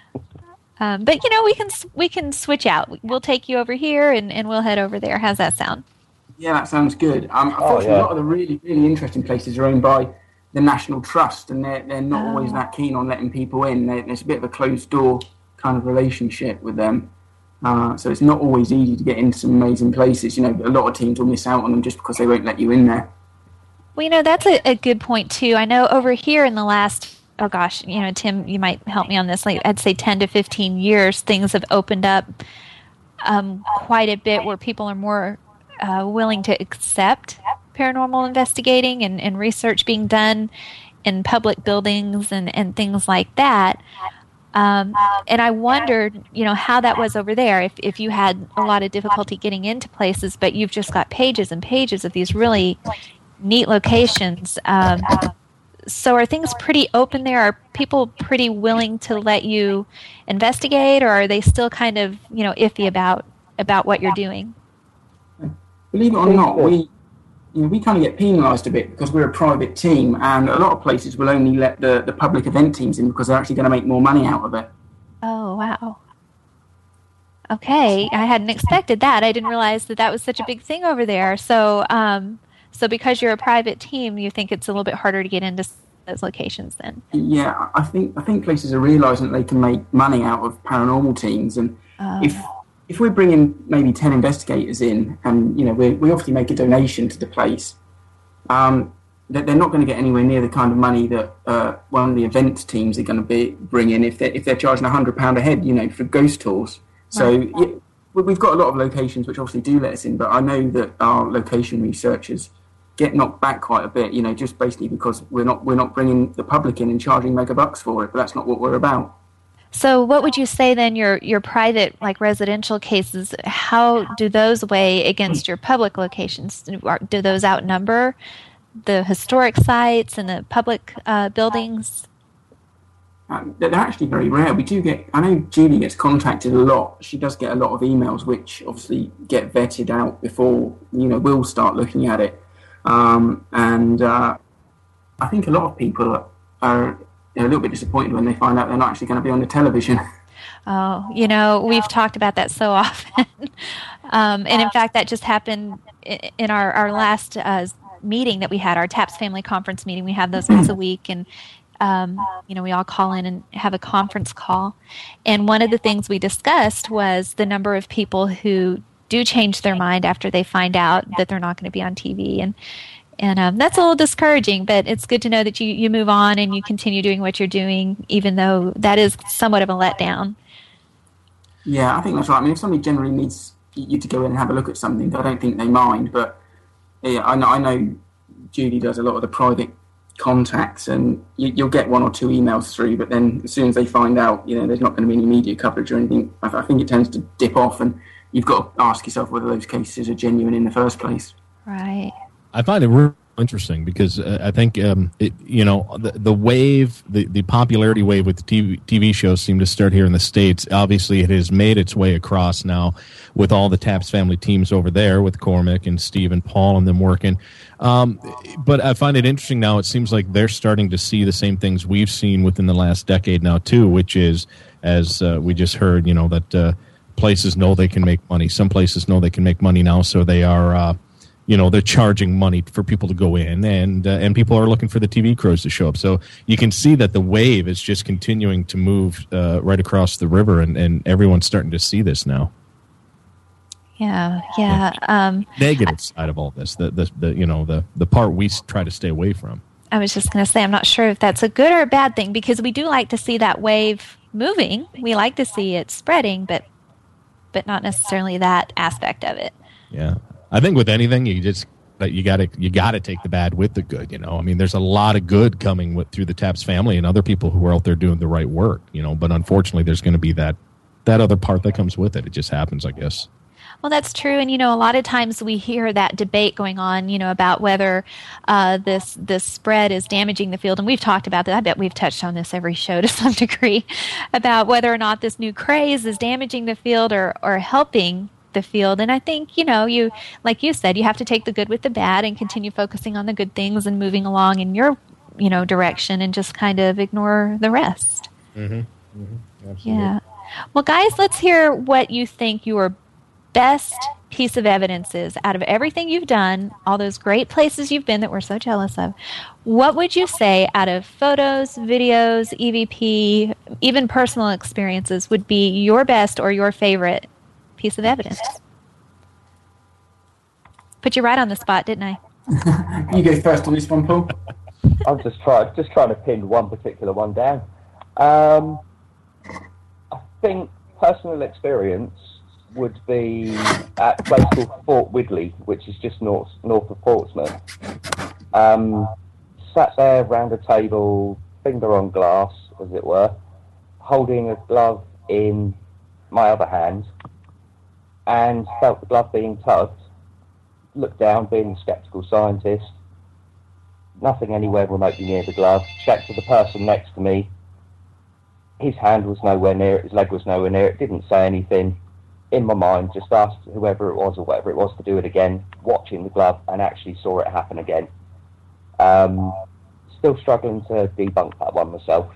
Um, but, you know, we can we can switch out. We'll take you over here, and, and we'll head over there. How's that sound? Yeah, that sounds good. Um, unfortunately, oh, yeah. a lot of the really, really interesting places are owned by the National Trust, and they're, they're not Oh. always that keen on letting people in. They, there's a bit of a closed-door kind of relationship with them. Uh, so it's not always easy to get into some amazing places. You know, a lot of teams will miss out on them just because they won't let you in there. Well, you know, that's a, a good point, too. I know over here in the last, oh gosh, you know, Tim, you might help me on this, like I'd say ten to fifteen years, things have opened up um, quite a bit where people are more uh, willing to accept paranormal investigating and, and research being done in public buildings and, and things like that. Um, and I wondered, you know, how that was over there, if, if you had a lot of difficulty getting into places, but you've just got pages and pages of these really neat locations. Um, so are things pretty open there? Are people pretty willing to let you investigate, or are they still kind of, you know, iffy about, about what you're doing? Believe it or not, we you know, we kind of get penalised a bit because we're a private team, and a lot of places will only let the, the public event teams in because they're actually going to make more money out of it. Oh, wow. Okay, I hadn't expected that. I didn't realize that that was such a big thing over there. So, um, so because you're a private team, you think it's a little bit harder to get into those locations then? Yeah, I think I think places are realising that they can make money out of paranormal teams, and Oh. if if we're bringing maybe ten investigators in, and you know we we obviously make a donation to the place, um, that they're not going to get anywhere near the kind of money that uh, one of the event teams are going to be bringing if they if they're charging a hundred pound a head, you know, for ghost tours. So yeah, we- we've got a lot of locations which obviously do let us in, but I know that our location researchers get knocked back quite a bit, you know, just basically because we're not we're not bringing the public in and charging mega bucks for it. But that's not what we're about. So what would you say then your, your private, like residential cases, how do those weigh against your public locations? Do, are, do those outnumber the historic sites and the public uh, buildings? Um, they're actually very rare. We do get, I know Julie gets contacted a lot. She does get a lot of emails which obviously get vetted out before, you know, we'll start looking at it. Um, and uh, I think a lot of people are, are a little bit disappointed when they find out they're not actually going to be on the television. Oh, you know, we've talked about that so often. um, and in fact, that just happened in, in our, our last uh, meeting that we had, our TAPS family conference meeting. We have those once a week, and um, you know, we all call in and have a conference call. And one of the things we discussed was the number of people who do change their mind after they find out that they're not going to be on T V. And and um, that's a little discouraging, but it's good to know that you, you move on and you continue doing what you're doing, even though that is somewhat of a letdown. Yeah, I think that's right. I mean, if somebody generally needs you to go in and have a look at something, I don't think they mind. But yeah, I know, I know Julie does a lot of the private contacts, and you, you'll get one or two emails through, but then as soon as they find out, you know, there's not going to be any media coverage or anything, I, I think it tends to dip off, and you've got to ask yourself whether those cases are genuine in the first place. Right. I find it really interesting because uh, I think, um, it, you know, the, the wave, the, the popularity wave with the T V, T V shows seem to start here in the States. Obviously, it has made its way across now with all the Taps family teams over there with Cormac and Steve and Paul and them working. Um, but I find it interesting now. It seems like they're starting to see the same things we've seen within the last decade now, too, which is, as uh, we just heard, you know, that uh, places know they can make money. Some places know they can make money now, so they are... Uh, You know, they're charging money for people to go in, and uh, and people are looking for the T V crews to show up. So you can see that the wave is just continuing to move uh, right across the river, and, and everyone's starting to see this now. Yeah, yeah. Um, Negative side of all this, the, the the you know the the part we try to stay away from. I was just going to say, I'm not sure if that's a good or a bad thing, because we do like to see that wave moving. We like to see it spreading, but but not necessarily that aspect of it. Yeah. I think with anything, you just you got to you got to take the bad with the good. You know, I mean, there's a lot of good coming with, through the Taps family and other people who are out there doing the right work. You know, but unfortunately, there's going to be that that other part that comes with it. It just happens, I guess. Well, that's true, and you know, a lot of times we hear that debate going on, you know, about whether uh, this this spread is damaging the field, and we've talked about that. I bet we've touched on this every show to some degree about whether or not this new craze is damaging the field or or helping the field. And I think, you know, you like you said, you have to take the good with the bad and continue focusing on the good things and moving along in your, you know, direction, and just kind of ignore the rest. Mm-hmm. Mm-hmm. Absolutely. Yeah. Well, guys, let's hear what you think your best piece of evidence is out of everything you've done, all those great places you've been that we're so jealous of. What would you say out of photos, videos, E V P, even personal experiences would be your best or your favorite piece of evidence? Put you right on the spot, didn't I? You go first on this one, Paul. I'm just trying, just trying to pin one particular one down. Um, I think personal experience would be at a place called Fort Widley, which is just north north of Portsmouth. Um, sat there round a table, finger on glass, as it were, holding a glove in my other hand, and felt the glove being tugged, looked down, being a sceptical scientist, nothing anywhere remotely near the glove, checked with the person next to me, his hand was nowhere near it, his leg was nowhere near it, didn't say anything. In my mind, just asked whoever it was or whatever it was to do it again, watching the glove, and actually saw it happen again. Um, still struggling to debunk that one myself.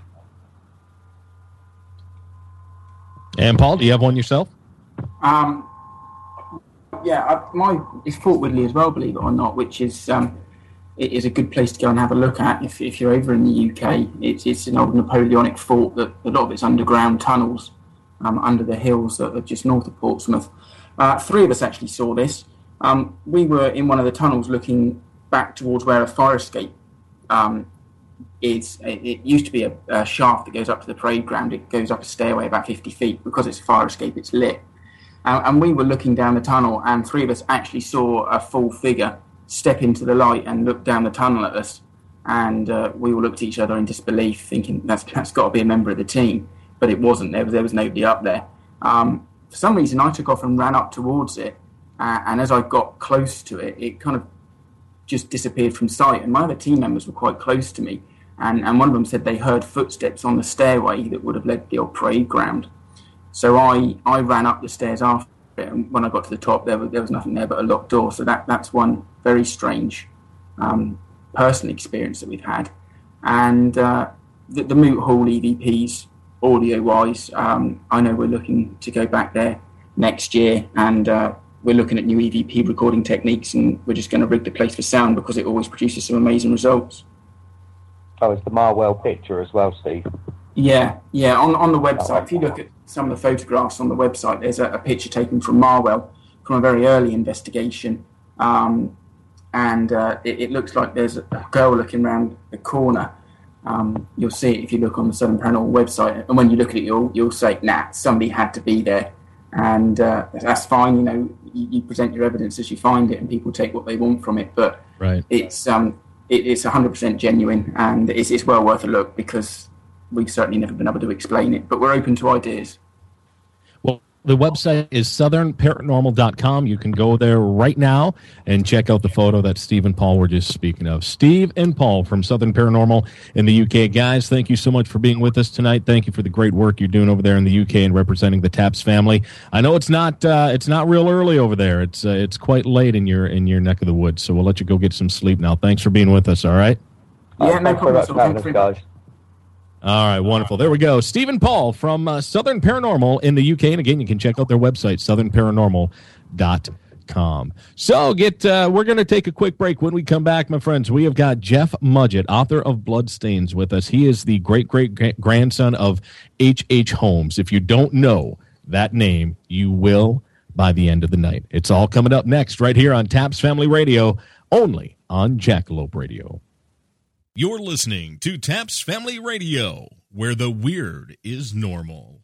And Paul, do you have one yourself? Um, yeah, I, my it's Fort Widley as well, believe it or not, which is um, it is a good place to go and have a look at if if you're over in the U K. It's it's an old Napoleonic fort that a lot of it's underground tunnels um, under the hills that are just north of Portsmouth. Uh, three of us actually saw this. Um, we were in one of the tunnels looking back towards where a fire escape um, is. It, it used to be a, a shaft that goes up to the parade ground. It goes up a stairway about fifty feet. Because it's a fire escape, it's lit. Uh, and we were looking down the tunnel, and three of us actually saw a full figure step into the light and look down the tunnel at us. And uh, we all looked at each other in disbelief, thinking that's that's got to be a member of the team. But it wasn't. There was, there was nobody up there. Um, for some reason, I took off and ran up towards it. Uh, and as I got close to it, it kind of just disappeared from sight. And my other team members were quite close to me. And, and one of them said they heard footsteps on the stairway that would have led to the old parade ground. So I, I ran up the stairs after it, and when I got to the top, there was, there was nothing there but a locked door. So that, that's one very strange um, personal experience that we've had. And uh, the, the Moot Hall E V Ps, audio-wise, um, I know we're looking to go back there next year, and uh, we're looking at new E V P recording techniques, and we're just going to rig the place for sound because it always produces some amazing results. Oh, it's the Marwell picture as well, Steve. Yeah, yeah. On on the website, if you look at some of the photographs on the website, there's a, a picture taken from Marwell from a very early investigation, um, and uh, it, it looks like there's a girl looking around the corner. Um, you'll see it if you look on the Southern Paranormal website, and when you look at it, you'll you'll say, "Nah, somebody had to be there," and uh, that's fine. You know, you, you present your evidence as you find it, and people take what they want from it. But right. it's um, it, it's one hundred percent genuine, and it's, it's well worth a look because we've certainly never been able to explain it, but we're open to ideas. Well, the website is southern paranormal dot com. You can go there right now and check out the photo that Steve and Paul were just speaking of. Steve and Paul from Southern Paranormal in the U K. Guys, thank you so much for being with us tonight. Thank you for the great work you're doing over there in the U K and representing the Taps family. I know it's not uh, it's not real early over there. It's uh, it's quite late in your in your neck of the woods, so we'll let you go get some sleep now. Thanks for being with us, all right? Yeah, no problem. Thanks for guys. All right, wonderful. There we go. Steve and Paul from uh, Southern Paranormal in the U K. And again, you can check out their website, southern paranormal dot com. So get uh, we're going to take a quick break. When we come back, my friends, we have got Jeff Mudgett, author of Bloodstains, with us. He is the great-great-grandson of H H. Holmes. If you don't know that name, you will by the end of the night. It's all coming up next right here on Taps Family Radio, only on Jackalope Radio. You're listening to Taps Family Radio, where the weird is normal.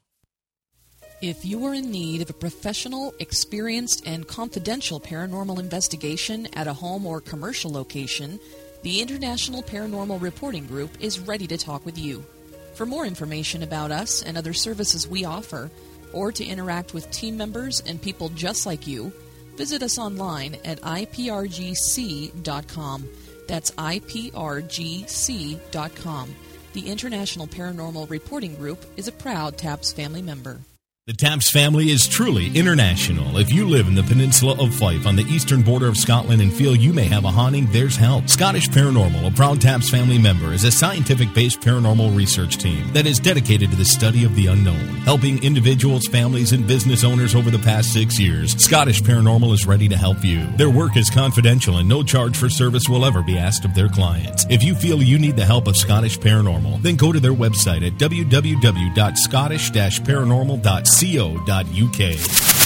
If you are in need of a professional, experienced, and confidential paranormal investigation at a home or commercial location, the International Paranormal Reporting Group is ready to talk with you. For more information about us and other services we offer, or to interact with team members and people just like you, visit us online at I P R G C dot com. That's I P R G C dot com. The International Paranormal Reporting Group is a proud TAPS family member. The Taps family is truly international. If you live in the peninsula of Fife on the eastern border of Scotland and feel you may have a haunting, there's help. Scottish Paranormal, a proud Taps family member, is a scientific-based paranormal research team that is dedicated to the study of the unknown, helping individuals, families, and business owners over the past six years. Scottish Paranormal is ready to help you. Their work is confidential and no charge for service will ever be asked of their clients. If you feel you need the help of Scottish Paranormal, then go to their website at w w w dot scottish dash paranormal dot com. co dot u k.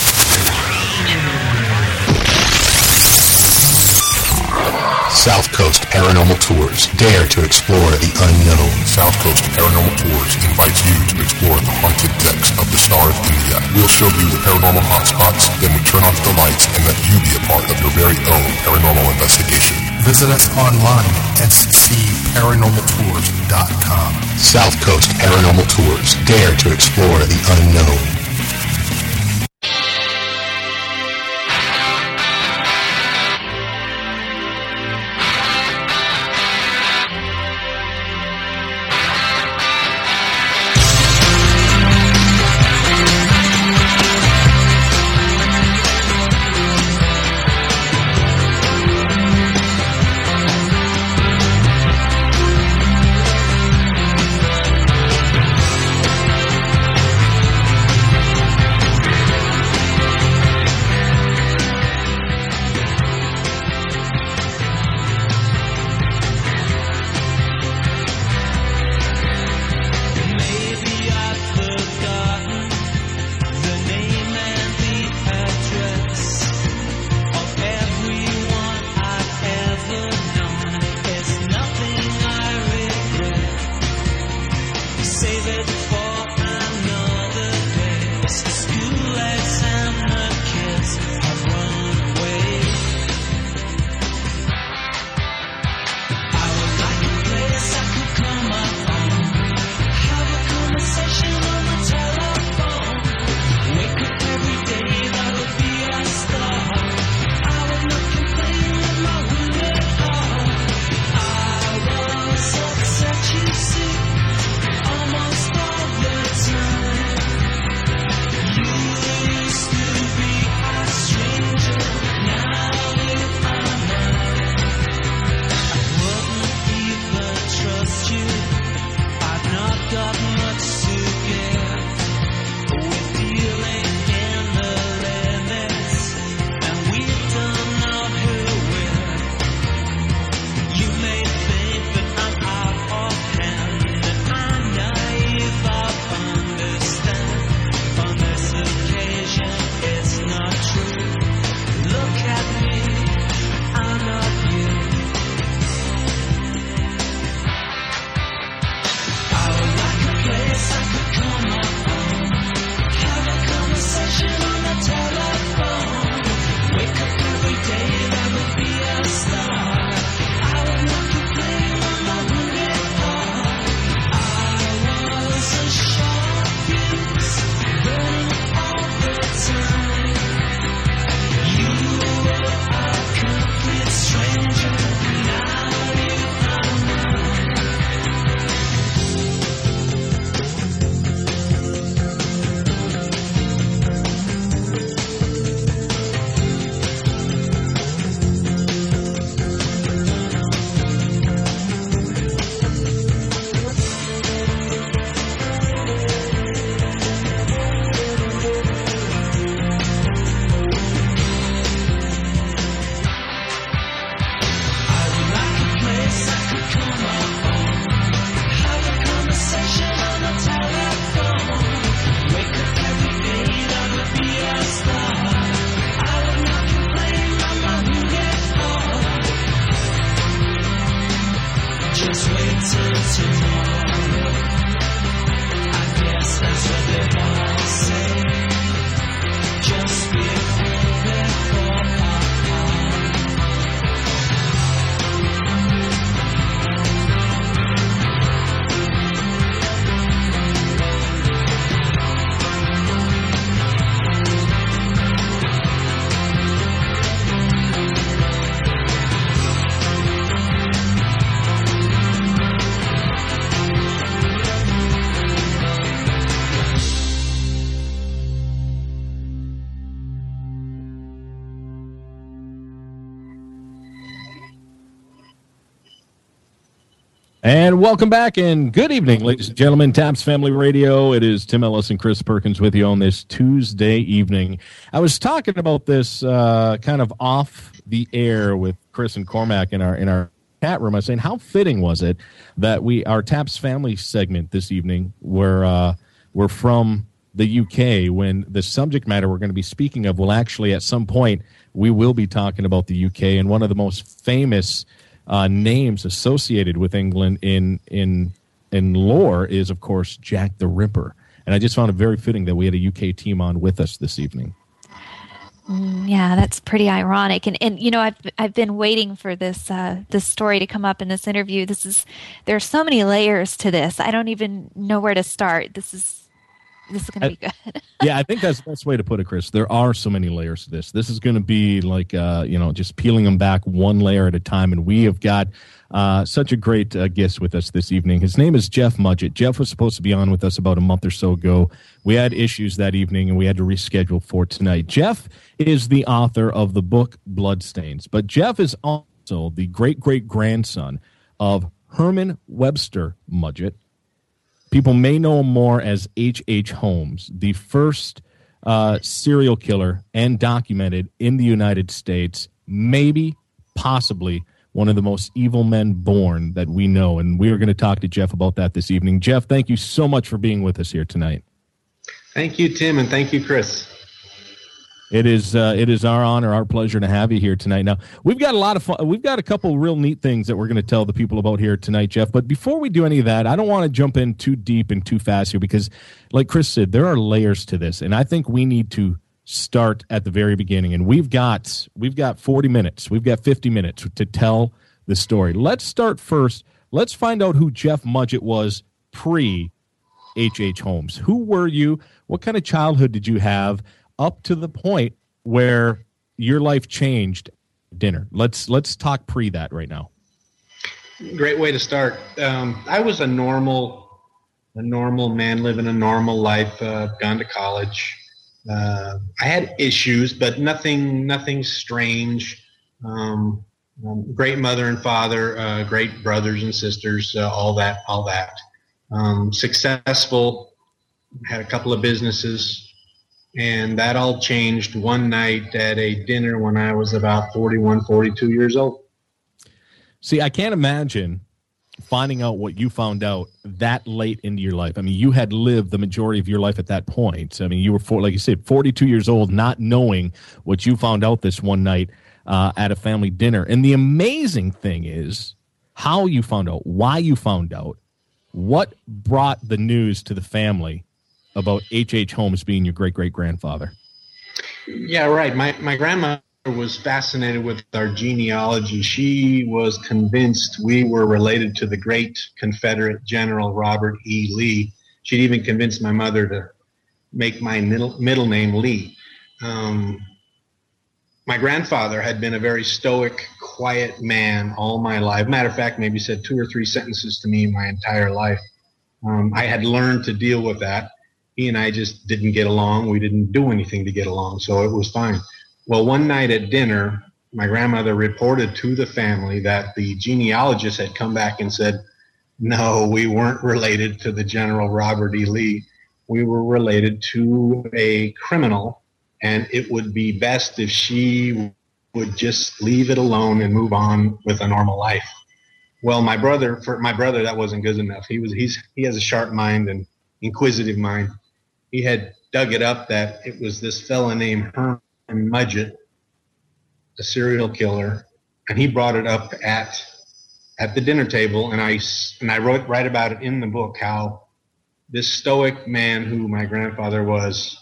South Coast Paranormal Tours. Dare to explore the unknown. South Coast Paranormal Tours invites you to explore the haunted decks of the Star of India. We'll show you the paranormal hotspots, then we turn off the lights and let you be a part of your very own paranormal investigation. Visit us online at s c paranormal tours dot com. South Coast Paranormal Tours. Dare to explore the unknown. And welcome back and good evening, ladies and gentlemen. Taps Family Radio. It is Tim Ellis and Chris Perkins with you on this Tuesday evening. I was talking about this uh, kind of off the air with Chris and Cormac in our in our chat room. I was saying, how fitting was it that we our Taps Family segment this evening were uh, we're from the U K, when the subject matter we're going to be speaking of will actually at some point we will be talking about the U K, and one of the most famous Uh, names associated with England in in in lore is, of course, Jack the Ripper. And I just found it very fitting that we had a U K team on with us this evening. Mm, yeah, that's pretty ironic. And and you know, I've I've been waiting for this uh, this story to come up in this interview. This is there are so many layers to this. I don't even know where to start. This is This is going to be good. Yeah, I think that's the best way to put it, Chris. There are so many layers to this. This is going to be like, uh, you know, just peeling them back one layer at a time. And we have got uh, such a great uh, guest with us this evening. His name is Jeff Mudgett. Jeff was supposed to be on with us about a month or so ago. We had issues that evening, and we had to reschedule for tonight. Jeff is the author of the book Bloodstains. But Jeff is also the great-great-grandson of Herman Webster Mudgett. People may know him more as H H. Holmes, the first uh, serial killer and documented in the United States, maybe, possibly, one of the most evil men born that we know. And we are going to talk to Jeff about that this evening. Jeff, thank you so much for being with us here tonight. Thank you, Tim, and thank you, Chris. It is uh, it is our honor, our pleasure to have you here tonight. Now, we've got a lot of fun. We've got a couple real neat things that we're going to tell the people about here tonight, Jeff. But before we do any of that, I don't want to jump in too deep and too fast here because, like Chris said, there are layers to this, and I think we need to start at the very beginning. And we've got we've got forty minutes, we've got fifty minutes to tell the story. Let's start first. Let's find out who Jeff Mudgett was pre H H. Holmes. Who were you? What kind of childhood did you have up to the point where your life changed at dinner? Let's let's talk pre that right now. Great way to start. Um, I was a normal, a normal man living a normal life. Uh, gone to college. Uh, I had issues, but nothing, nothing strange. Um, um, great mother and father, uh, great brothers and sisters, uh, all that, all that. Um, successful. Had a couple of businesses. And that all changed one night at a dinner when I was about forty-one, forty-two years old. See, I can't imagine finding out what you found out that late into your life. I mean, you had lived the majority of your life at that point. I mean, you were, for, like you said, forty-two years old, not knowing what you found out this one night uh, at a family dinner. And the amazing thing is how you found out, why you found out, what brought the news to the family about H H. Holmes being your great-great-grandfather. Yeah, right. My my grandmother was fascinated with our genealogy. She was convinced we were related to the great Confederate General Robert E. Lee. She'd even convinced my mother to make my middle, middle name Lee. Um, my grandfather had been a very stoic, quiet man all my life. Matter of fact, maybe said two or three sentences to me my entire life. Um, I had learned to deal with that. He and I just didn't get along. We didn't do anything to get along, so it was fine. Well, one night at dinner, my grandmother reported to the family that the genealogist had come back and said, no, we weren't related to the General Robert E. Lee. We were related to a criminal, and it would be best if she would just leave it alone and move on with a normal life. Well, my brother, for my brother, that wasn't good enough. He was, he's, he has a sharp mind and inquisitive mind. He had dug it up that it was this fella named Herman Mudgett, a serial killer, and he brought it up at at the dinner table, and I and I wrote write about it in the book how this stoic man who my grandfather was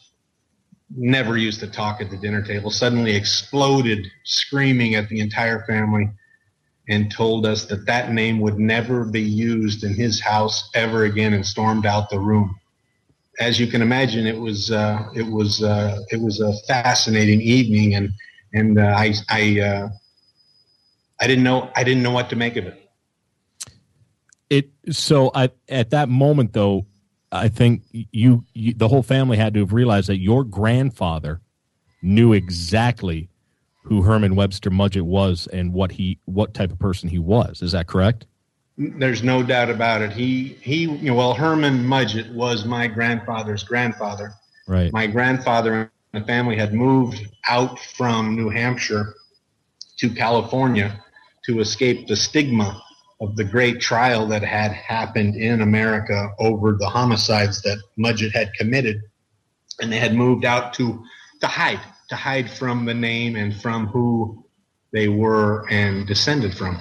never used to talk at the dinner table suddenly exploded screaming at the entire family and told us that that name would never be used in his house ever again, and stormed out the room. As you can imagine, it was uh, it was uh, it was a fascinating evening, and and uh, I I uh, I didn't know I didn't know what to make of it. It so I, at that moment, though, I think you, you the whole family had to have realized that your grandfather knew exactly who Herman Webster Mudgett was and what he what type of person he was. Is that correct? There's no doubt about it. He, he, you know, well, Herman Mudgett was my grandfather's grandfather. Right. My grandfather and the family had moved out from New Hampshire to California to escape the stigma of the great trial that had happened in America over the homicides that Mudgett had committed. And they had moved out to, to hide, to hide from the name and from who they were and descended from.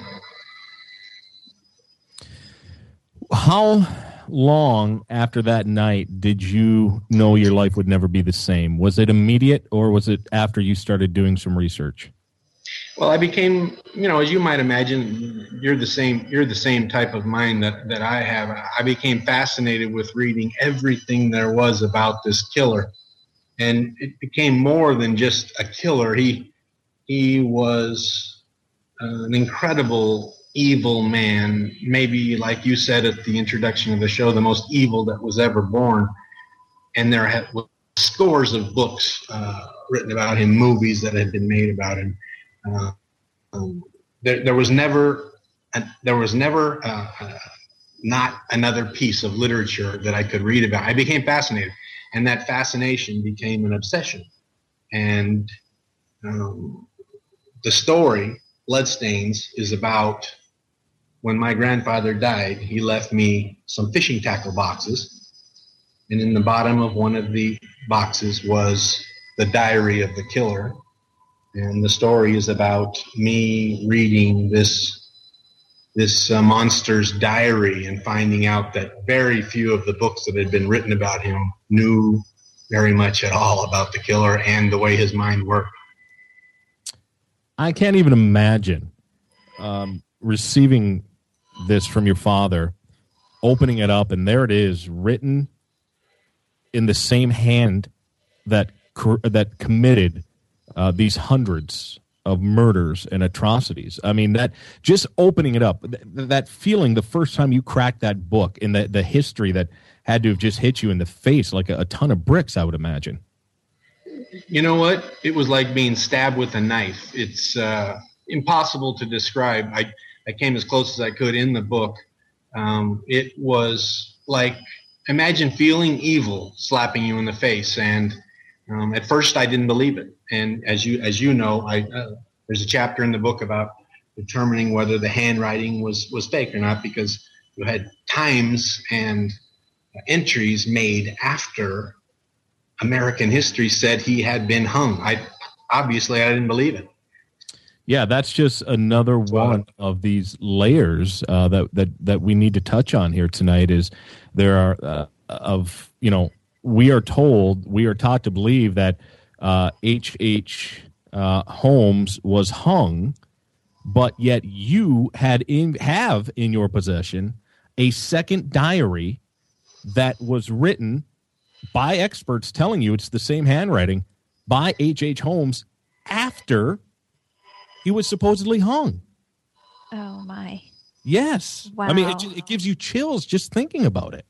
How long after that night did you know your life would never be the same? Was it immediate, or was it after you started doing some research? Well, I became, you know, as you might imagine, you're the same, you're the same type of mind that, that I have. I became fascinated with reading everything there was about this killer. And it became more than just a killer. He, he was uh, an incredible evil man, maybe, like you said at the introduction of the show, the most evil that was ever born. And there had, were scores of books uh, written about him, movies that had been made about him. Uh, um, there, there was never, uh, there was never uh, uh, not another piece of literature that I could read about. I became fascinated, and that fascination became an obsession. And um, the story, Bloodstains, is about when my grandfather died. He left me some fishing tackle boxes, and in the bottom of one of the boxes was the diary of the killer. And the story is about me reading this this uh, monster's diary and finding out that very few of the books that had been written about him knew very much at all about the killer and the way his mind worked. I can't even imagine um, receiving this from your father, opening it up, and there it is, written in the same hand that that committed uh, these hundreds of murders and atrocities. I mean, that just opening it up, th- that feeling the first time you cracked that book, and the, the history that had to have just hit you in the face like a, a ton of bricks, I would imagine. You know what? It was like being stabbed with a knife. It's uh, impossible to describe. I, I came as close as I could in the book. Um, it was like, imagine feeling evil slapping you in the face. And um, at first I didn't believe it. And as you as you know, I, uh, there's a chapter in the book about determining whether the handwriting was, was fake or not, because you had times and entries made after American history said he had been hung. I obviously I didn't believe it. Yeah, that's just another one of these layers uh, that that that we need to touch on here tonight. Is there are uh, of you know we are told we are taught to believe that uh, H H Uh, Holmes was hung, but yet you had in have in your possession a second diary that was written by experts telling you it's the same handwriting by H H. Holmes after he was supposedly hung. Oh, my. Yes. Wow. I mean, it, it gives you chills just thinking about it.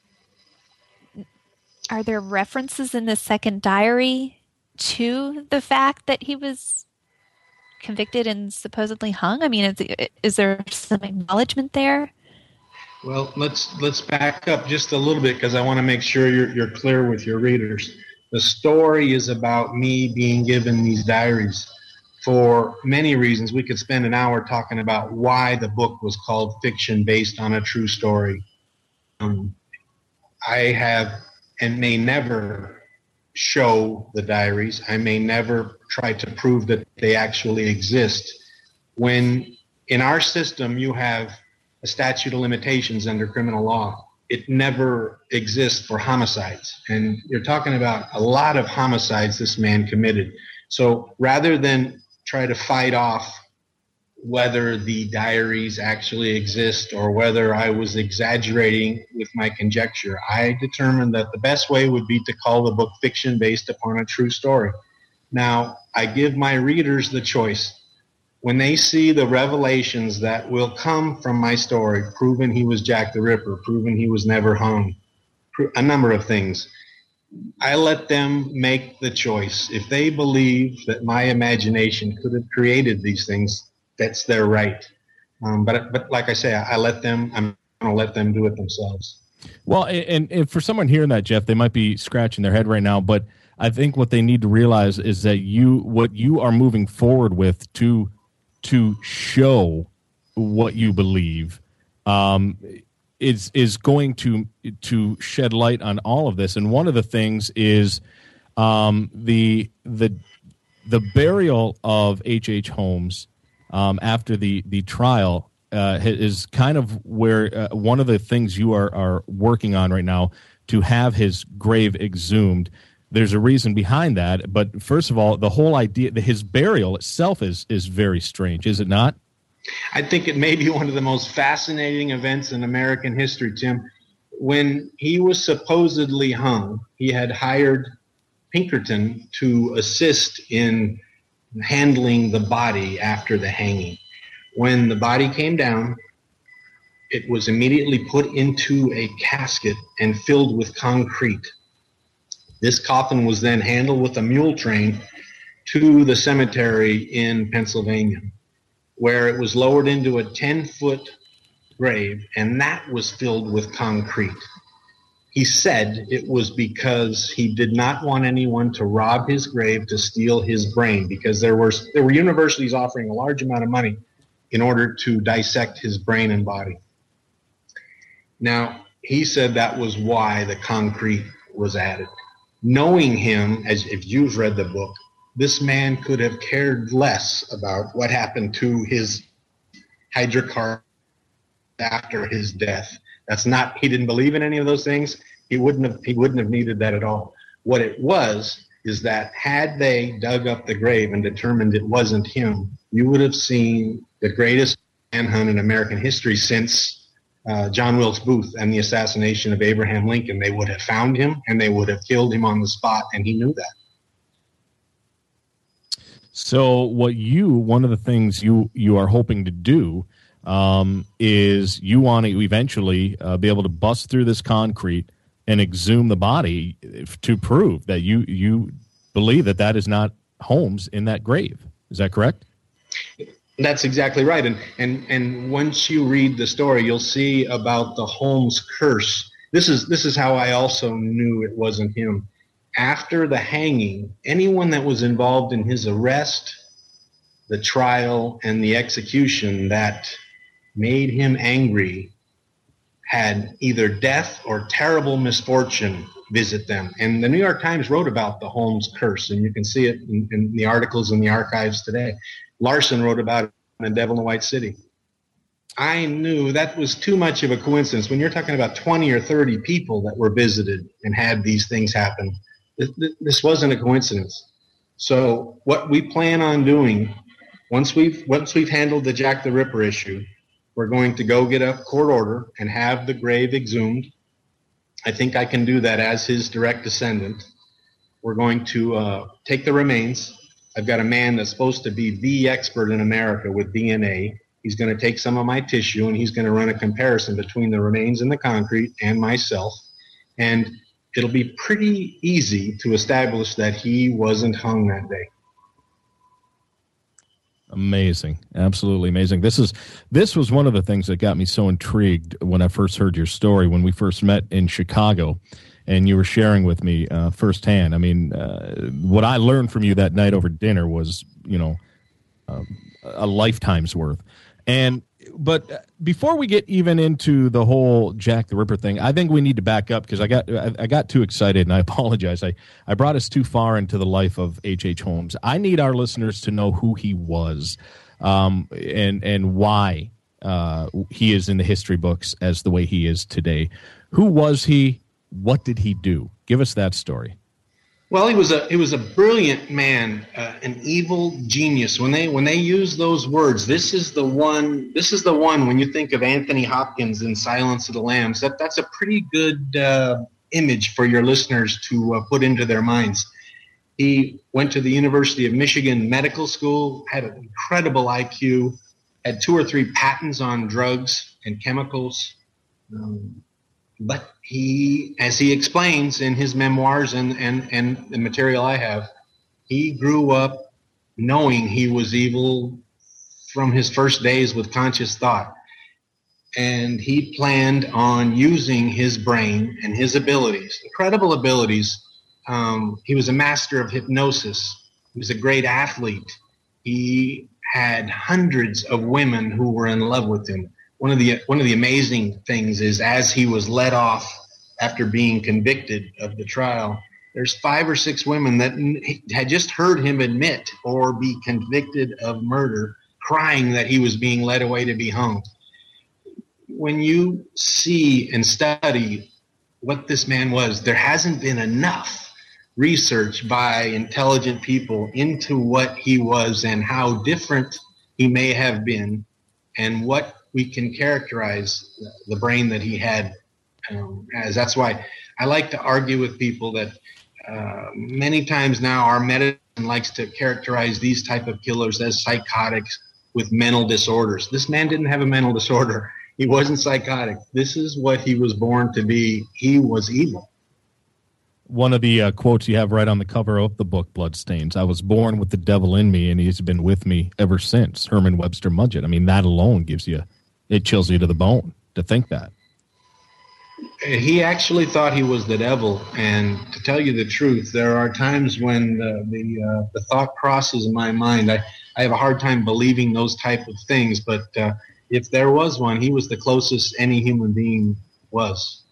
Are there references in the second diary to the fact that he was convicted and supposedly hung? I mean, is, is there some acknowledgement there? Well, let's let's back up just a little bit, because I want to make sure you're you're clear with your readers. The story is about me being given these diaries for many reasons. We could spend an hour talking about why the book was called Fiction Based on a True Story. Um, I have and may never show the diaries. I may never try to prove that they actually exist. When in our system you have a statute of limitations under criminal law, it never exists for homicides. And you're talking about a lot of homicides this man committed. So rather than try to fight off whether the diaries actually exist or whether I was exaggerating with my conjecture, I determined that the best way would be to call the book Fiction Based upon a True Story. Now, I give my readers the choice. When they see the revelations that will come from my story, proving he was Jack the Ripper, proving he was never hung, a number of things, I let them make the choice. If they believe that my imagination could have created these things, that's their right. Um, but but like I say, I, I let them. I'm going to let them do it themselves. Well, and, and for someone hearing that, Jeff, they might be scratching their head right now. But I think what they need to realize is that you, what you are moving forward with to to show what you believe, um, is is going to to shed light on all of this. And one of the things is um, the the the burial of H H. Holmes um, after the the trial. Uh, is kind of where uh, one of the things you are, are working on right now to have his grave exhumed. There's a reason behind that, but first of all, the whole idea, his burial itself is is very strange, is it not? I think it may be one of the most fascinating events in American history, Tim. When he was supposedly hung, he had hired Pinkerton to assist in handling the body after the hanging. When the body came down, it was immediately put into a casket and filled with concrete. This coffin was then handled with a mule train to the cemetery in Pennsylvania, where it was lowered into a ten-foot grave, and that was filled with concrete. He said it was because he did not want anyone to rob his grave to steal his brain, because there were there were universities offering a large amount of money in order to dissect his brain and body. Now, he said that was why the concrete was added. Knowing him, as if you've read the book, this man could have cared less about what happened to his hydrocarbon after his death. That's not, he didn't believe in any of those things. He wouldn't have, he wouldn't have needed that at all. What it was is that had they dug up the grave and determined it wasn't him, you would have seen the greatest manhunt in American history since uh, John Wilkes Booth and the assassination of Abraham Lincoln. They would have found him and they would have killed him on the spot, and he knew that. So what you, one of the things you, you are hoping to do um, is you want to eventually uh, be able to bust through this concrete and exhume the body to prove that you, you believe that that is not Holmes in that grave. Is that correct? That's exactly right. And, and and once you read the story, you'll see about the Holmes curse. This is this is how I also knew it wasn't him. After the hanging, anyone that was involved in his arrest, the trial, and the execution that made him angry had either death or terrible misfortune visit them. And the New York Times wrote about the Holmes curse, and you can see it in, in the articles in the archives today. Larson wrote about it in The Devil in the White City. I knew that was too much of a coincidence. When you're talking about twenty or thirty people that were visited and had these things happen, this, this wasn't a coincidence. So what we plan on doing, once we've once we've handled the Jack the Ripper issue, we're going to go get a court order and have the grave exhumed. I think I can do that as his direct descendant. We're going to uh, take the remains. I've got a man that's supposed to be the expert in America with D N A. He's going to take some of my tissue, and he's going to run a comparison between the remains in the concrete and myself. And it'll be pretty easy to establish that he wasn't hung that day. Amazing. Absolutely amazing. This is this was one of the things that got me so intrigued when I first heard your story, when we first met in Chicago. And you were sharing with me uh, firsthand. I mean, uh, what I learned from you that night over dinner was, you know, uh, a lifetime's worth. And but before we get even into the whole Jack the Ripper thing, I think we need to back up because I got I, I got too excited, and I apologize. I, I brought us too far into the life of H H. Holmes. I need our listeners to know who he was, um, and and why uh, he is in the history books as the way he is today. Who was he? What did he do? Give us that story. Well, he was a he was a brilliant man, uh, an evil genius. When they when they use those words, this is the one. This is the one. When you think of Anthony Hopkins in Silence of the Lambs, that that's a pretty good uh, image for your listeners to uh, put into their minds. He went to the University of Michigan Medical School, had an incredible I Q, had two or three patents on drugs and chemicals. Um, But he, as he explains in his memoirs and, and, and the material I have, he grew up knowing he was evil from his first days with conscious thought. And he planned on using his brain and his abilities, incredible abilities. Um, he was a master of hypnosis. He was a great athlete. He had hundreds of women who were in love with him. One of the one of the amazing things is, as he was let off after being convicted of the trial, there's five or six women that had just heard him admit or be convicted of murder, crying that he was being led away to be hung. When you see and study what this man was, there hasn't been enough research by intelligent people into what he was and how different he may have been, and what we can characterize the brain that he had um, as. That's why I like to argue with people that uh, many times now our medicine likes to characterize these type of killers as psychotics with mental disorders. This man didn't have a mental disorder. He wasn't psychotic. This is what he was born to be. He was evil. One of the uh, quotes you have right on the cover of the book, Bloodstains, I was born with the devil in me, and he's been with me ever since. Herman Webster Mudgett. I mean, that alone gives you, it chills you to the bone to think that. He actually thought he was the devil, and to tell you the truth, there are times when the the, uh, the thought crosses my mind. I, I have a hard time believing those type of things, but uh, if there was one, he was the closest any human being was.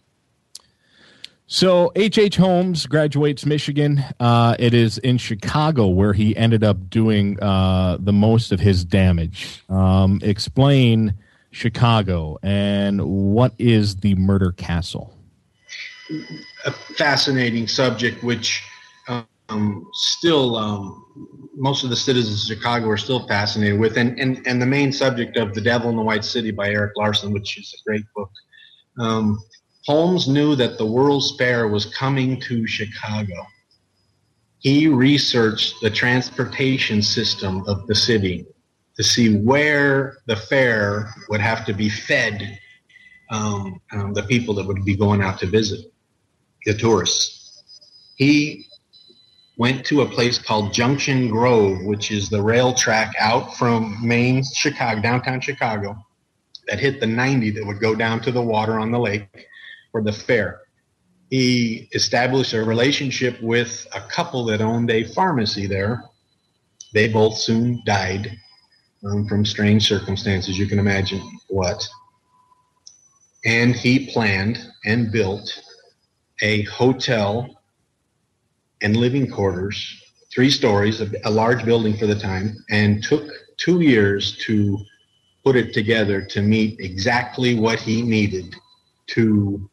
So H H. Holmes graduates Michigan. Uh, it is in Chicago where he ended up doing uh, the most of his damage. Um, explain Chicago and what is the Murder Castle? A fascinating subject, which um, still um, most of the citizens of Chicago are still fascinated with, and, and, and the main subject of The Devil in the White City by Eric Larson, which is a great book. Um, Holmes knew that the World's Fair was coming to Chicago. He researched the transportation system of the city to see where the fair would have to be fed um, um, the people that would be going out to visit, the tourists. He went to a place called Junction Grove, which is the rail track out from Main Chicago, downtown Chicago, that hit the ninety that would go down to the water on the lake for the fair. He established a relationship with a couple that owned a pharmacy there. They both soon died um, from strange circumstances. You can imagine what. And he planned and built a hotel and living quarters, three stories, a, a large building for the time, and took two years to put it together to meet exactly what he needed to.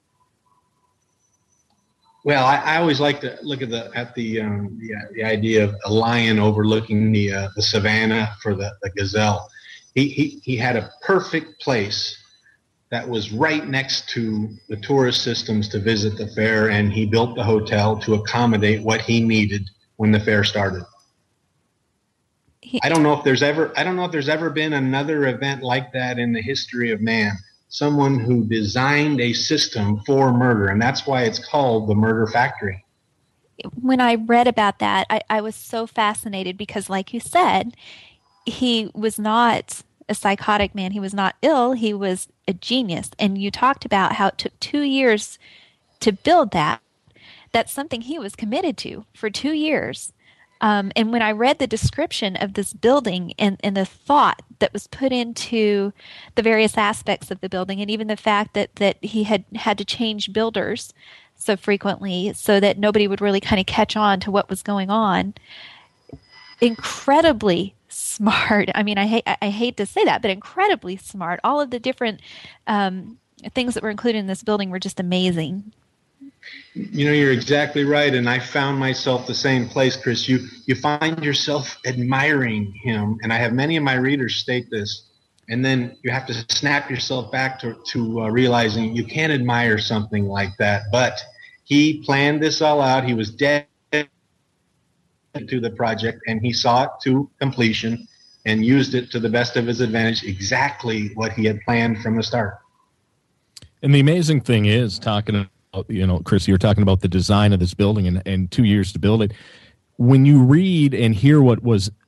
Well, I, I always like to look at the at the um, the, the idea of a lion overlooking the uh, the savannah for the, the gazelle. He, he he had a perfect place that was right next to the tourist systems to visit the fair, and he built the hotel to accommodate what he needed when the fair started. He, I don't know if there's ever I don't know if there's ever been another event like that in the history of man. Someone who designed a system for murder, and that's why it's called the Murder Factory. When I read about that, I, I was so fascinated because, like you said, he was not a psychotic man. He was not ill. He was a genius. And you talked about how it took two years to build that. That's something he was committed to for two years. Um, and when I read the description of this building and, and the thought that was put into the various aspects of the building, and even the fact that, that he had had to change builders so frequently so that nobody would really kind of catch on to what was going on, incredibly smart. I mean, I hate I hate to say that, but incredibly smart. All of the different um, things that were included in this building were just amazing. You know, you're exactly right, and I found myself the same place, Chris. You you find yourself admiring him, and I have many of my readers state this, and then you have to snap yourself back to, to uh, realizing you can't admire something like that. But he planned this all out. He was dead to the project, and he saw it to completion and used it to the best of his advantage, exactly what he had planned from the start. And the amazing thing is, talking you know, Chris, you were talking about the design of this building and, and two years to build it. When you read and hear what was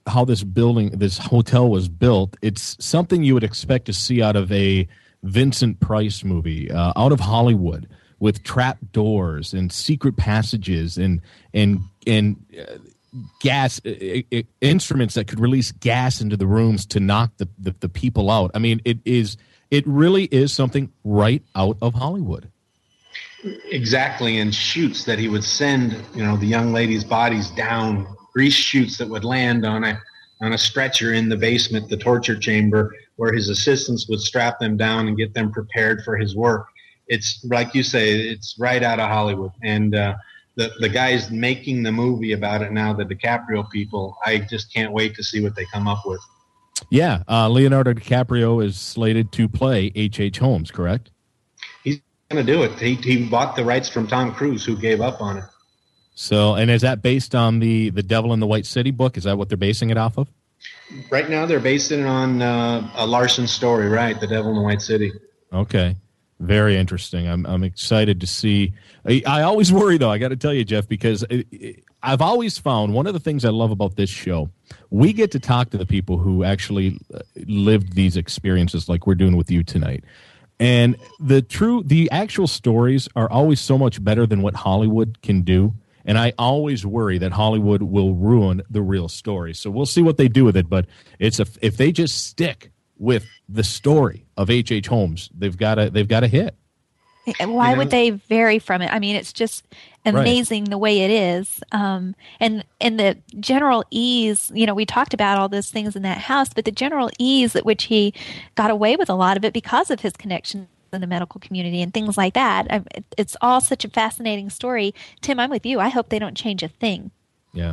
how this building, this hotel was built, it's something you would expect to see out of a Vincent Price movie, uh, out of Hollywood, with trap doors and secret passages and and and uh, gas uh, uh, instruments that could release gas into the rooms to knock the, the, the people out. I mean, it is it really is something right out of Hollywood. Exactly, and chutes that he would send, you know, the young ladies' bodies down, grease chutes that would land on a on a stretcher in the basement, the torture chamber, where his assistants would strap them down and get them prepared for his work. It's like you say, it's right out of Hollywood. And uh, the the guys making the movie about it now, the DiCaprio people, I just can't wait to see what they come up with. Yeah, uh, Leonardo DiCaprio is slated to play H H. Holmes, correct? He's going to do it. He he bought the rights from Tom Cruise, who gave up on it. So, and is that based on the, the Devil in the White City book? Is that what they're basing it off of? Right now, they're basing it on uh, a Larson story, right? The Devil in the White City. Okay. Very interesting. I'm I'm excited to see. I, I always worry, though, I got to tell you, Jeff, because it, it, I've always found one of the things I love about this show, we get to talk to the people who actually lived these experiences like we're doing with you tonight. And the true, the actual stories are always so much better than what Hollywood can do. And I always worry that Hollywood will ruin the real story. So we'll see what they do with it. But it's a, if they just stick with the story of H H. Holmes, they've got to they've got to hit. Why would they vary from it? I mean, it's just amazing Right. the way it is. Um, and and the general ease, you know, we talked about all those things in that house, but the general ease at which he got away with a lot of it because of his connection in the medical community and things like that. I, it's all such a fascinating story. Tim, I'm with you. I hope they don't change a thing. Yeah.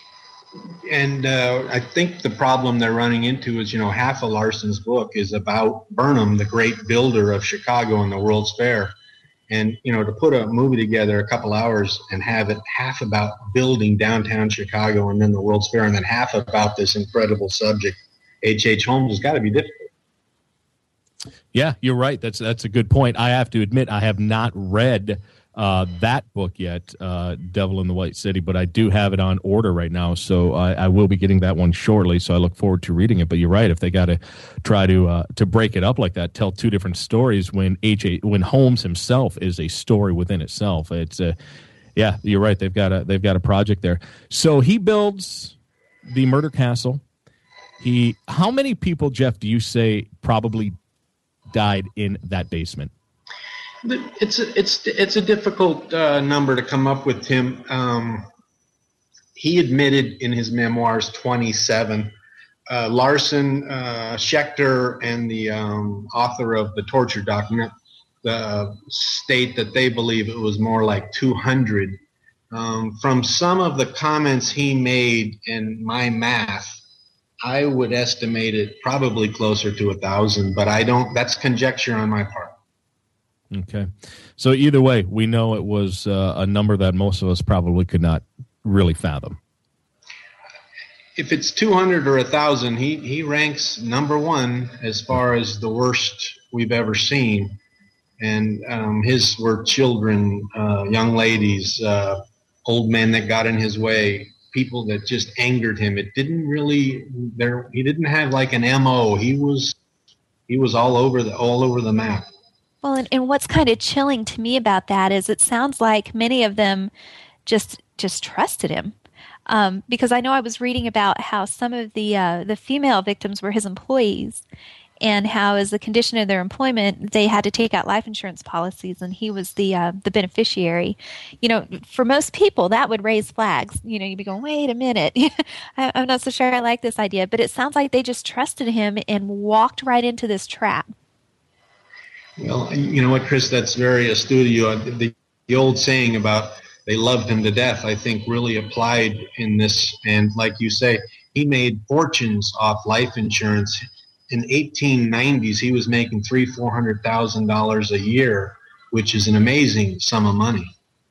And uh, I think the problem they're running into is, you know, half of Larson's book is about Burnham, the great builder of Chicago and the World's Fair. And, you know, to put a movie together a couple hours and have it half about building downtown Chicago and then the World's Fair and then half about this incredible subject, H H. Holmes, has got to be difficult. Yeah, you're right. That's that's a good point. I have to admit, I have not read uh, that book yet, uh, Devil in the White City, but I do have it on order right now, so I, I will be getting that one shortly. So I look forward to reading it. But you're right; if they got to try to uh, to break it up like that, tell two different stories when H A, when Holmes himself is a story within itself, it's a yeah. You're right. They've got a they've got a project there. So he builds the murder castle. He how many people, Jeff, do you say probably died in that basement? It's a, it's it's a difficult uh, number to come up with, Tim. Um, he admitted in his memoirs twenty-seven. Uh, Larson, uh, Schechter, and the um, author of the torture document uh, state that they believe it was more like two hundred. Um, from some of the comments he made in my math, I would estimate it probably closer to a thousand, but I don't. That's conjecture on my part. Okay. So either way, we know it was uh, a number that most of us probably could not really fathom. If it's two hundred or one thousand, he, he ranks number one as far as the worst we've ever seen. And um, his were children, uh, young ladies, uh, old men that got in his way, people that just angered him. It didn't really there. He didn't have like an M O. He was he was all over the all over the map. Well, and, and what's kind of chilling to me about that is it sounds like many of them just just trusted him. Um, because I know I was reading about how some of the uh, the female victims were his employees, and how as a condition of their employment, they had to take out life insurance policies, and he was the uh, the beneficiary. You know, for most people, that would raise flags. You know, you'd be going, wait a minute, I, I'm not so sure I like this idea. But it sounds like they just trusted him and walked right into this trap. Well, you know what, Chris, that's very astute of you. The, the old saying about they loved him to death, I think, really applied in this. And like you say, he made fortunes off life insurance. In eighteen nineties, he was making three, four hundred thousand dollars a year, which is an amazing sum of money.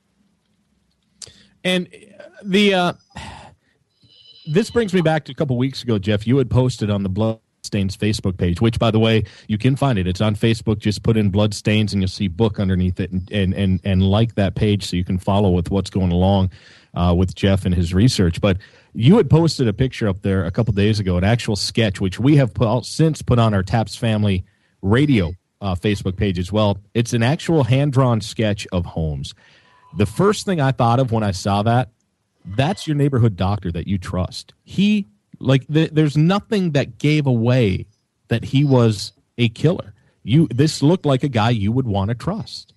And the uh, this brings me back to a couple weeks ago, Jeff. You had posted on the Bloodstains Facebook page, which, by the way, you can find it. It's on Facebook. Just put in Bloodstains, and you'll see book underneath it, and and and, and like that page so you can follow with what's going along uh, with Jeff and his research. But You had posted a picture up there a couple days ago, an actual sketch, which we have put, since put on our Taps Family Radio uh, Facebook page as well. It's an actual hand-drawn sketch of Holmes. The first thing I thought of when I saw that, that's your neighborhood doctor that you trust. He, like, th- there's nothing that gave away that he was a killer. You, this looked like a guy you would want to trust.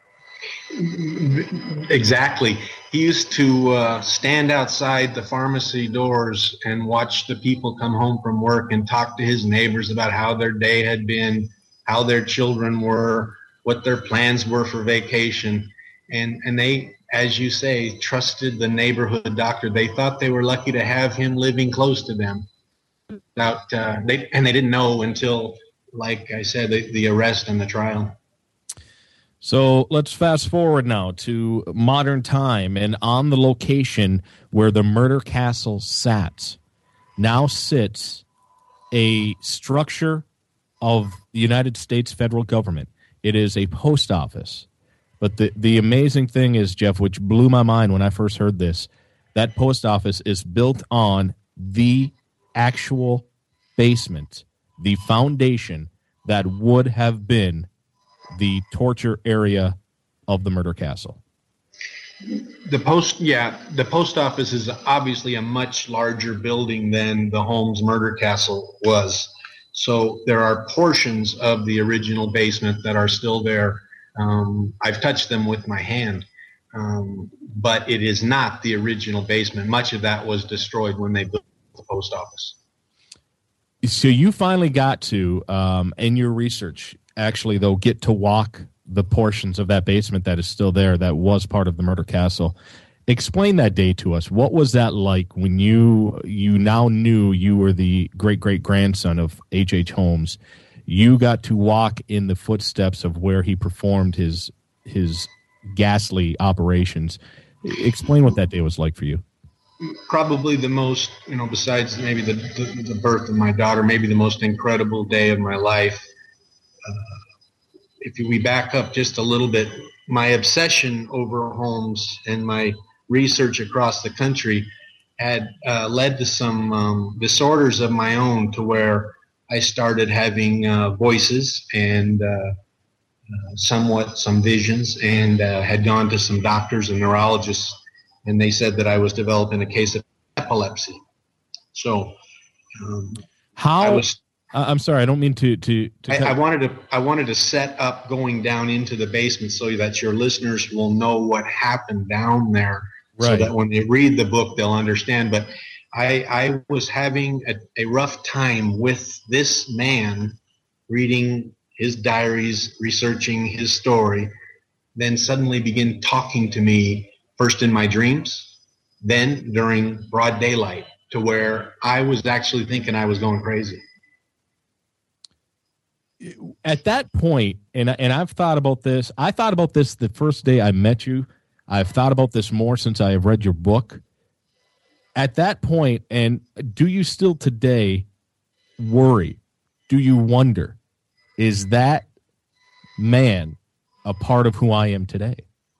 Exactly. He used to uh, stand outside the pharmacy doors and watch the people come home from work and talk to his neighbors about how their day had been, how their children were, what their plans were for vacation. And, and they, as you say, trusted the neighborhood doctor. They thought they were lucky to have him living close to them. Without, uh, they, and they didn't know until, like I said, the, the arrest and the trial. So let's fast forward now to modern time, and on the location where the murder castle sat, now sits a structure of the United States federal government. It is a post office. But the, the amazing thing is, Jeff, which blew my mind when I first heard this, that post office is built on the actual basement, the foundation that would have been the torture area of the murder castle. The post, yeah, the post office is obviously a much larger building than the Holmes murder castle was. So there are portions of the original basement that are still there. Um, I've touched them with my hand, um, but it is not the original basement. Much of that was destroyed when they built the post office. So you finally got to, um, in your research, actually, though, get to walk the portions of that basement that is still there that was part of the murder castle. Explain that day to us. What was that like when you you now knew you were the great-great-grandson of H H. Holmes? You got to walk in the footsteps of where he performed his his ghastly operations. Explain what that day was like for you. Probably the most, you know, besides maybe the, the, the birth of my daughter, maybe the most incredible day of my life. Uh, if we back up just a little bit, my obsession over Holmes and my research across the country had uh, led to some um, disorders of my own, to where I started having uh, voices and uh, uh, somewhat some visions, and uh, had gone to some doctors and neurologists, and they said that I was developing a case of epilepsy. So um, how? I was, Uh, I'm sorry, I don't mean to. to, to I, I wanted to. I wanted to set up going down into the basement so that your listeners will know what happened down there, right, so that when they read the book, they'll understand. But I, I was having a, a rough time with this man, reading his diaries, researching his story, then suddenly begin talking to me, first in my dreams, then during broad daylight, to where I was actually thinking I was going crazy. At that point, and and I've thought about this. I thought about this the first day I met you. I've thought about this more since I have read your book. At that point, and do you still today worry? Do you wonder, is that man a part of who I am today?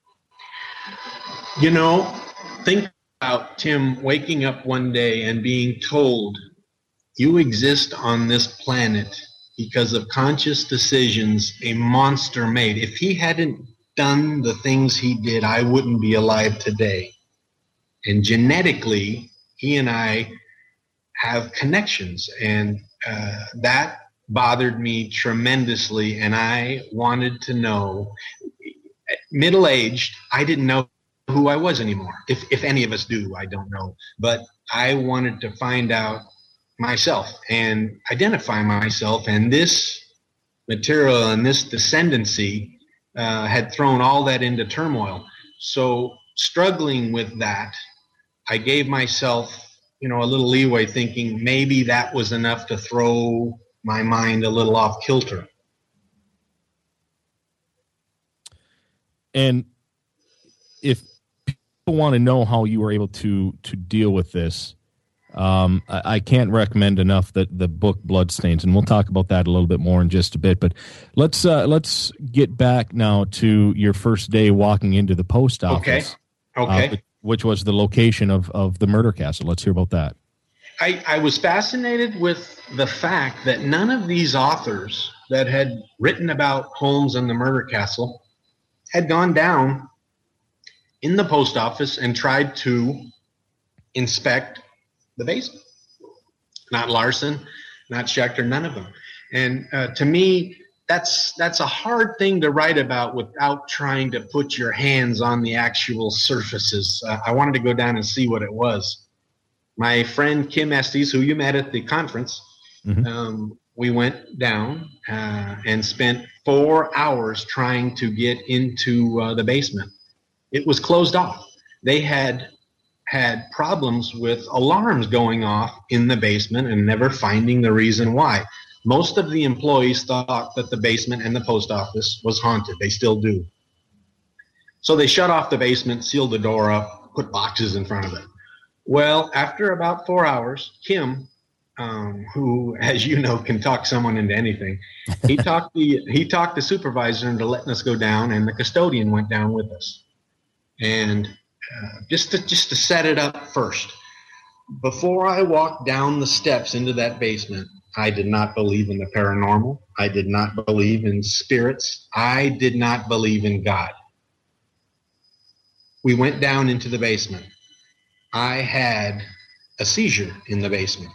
You know, think about Tim waking up one day and being told you exist on this planet because of conscious decisions a monster made. If he hadn't done the things he did, I wouldn't be alive today. And genetically, he and I have connections, and uh, that bothered me tremendously, and I wanted to know. Middle-aged, I didn't know who I was anymore. If, if any of us do, I don't know. But I wanted to find out myself and identify myself, and this material and this descendancy uh, had thrown all that into turmoil. So struggling with that, I gave myself, you know, a little leeway, thinking maybe that was enough to throw my mind a little off kilter. And if people want to know how you were able to to deal with this, Um, I, I can't recommend enough that the book Bloodstains, and we'll talk about that a little bit more in just a bit. But let's uh, let's get back now to your first day walking into the post office. Okay. Okay. Uh, which was the location of, of the murder castle. Let's hear about that. I, I was fascinated with the fact that none of these authors that had written about Holmes and the murder castle had gone down in the post office and tried to inspect the basement. Not Larson, not Schechter, none of them. And uh, to me, that's that's a hard thing to write about without trying to put your hands on the actual surfaces. Uh, I wanted to go down and see what it was. My friend Kim Estes, who you met at the conference, mm-hmm. um, we went down uh, and spent four hours trying to get into uh, the basement. It was closed off. They had had problems with alarms going off in the basement and never finding the reason why. Most of the employees thought that the basement and the post office was haunted. They still do. So they shut off the basement, sealed the door up, put boxes in front of it. Well, after about four hours, Kim, um, who, as you know, can talk someone into anything, he talked the he talked the supervisor into letting us go down, and the custodian went down with us. And uh, just to just to set it up first, before I walked down the steps into that basement, I did not believe in the paranormal. I did not believe in spirits. I did not believe in God. We went down into the basement. I had a seizure in the basement.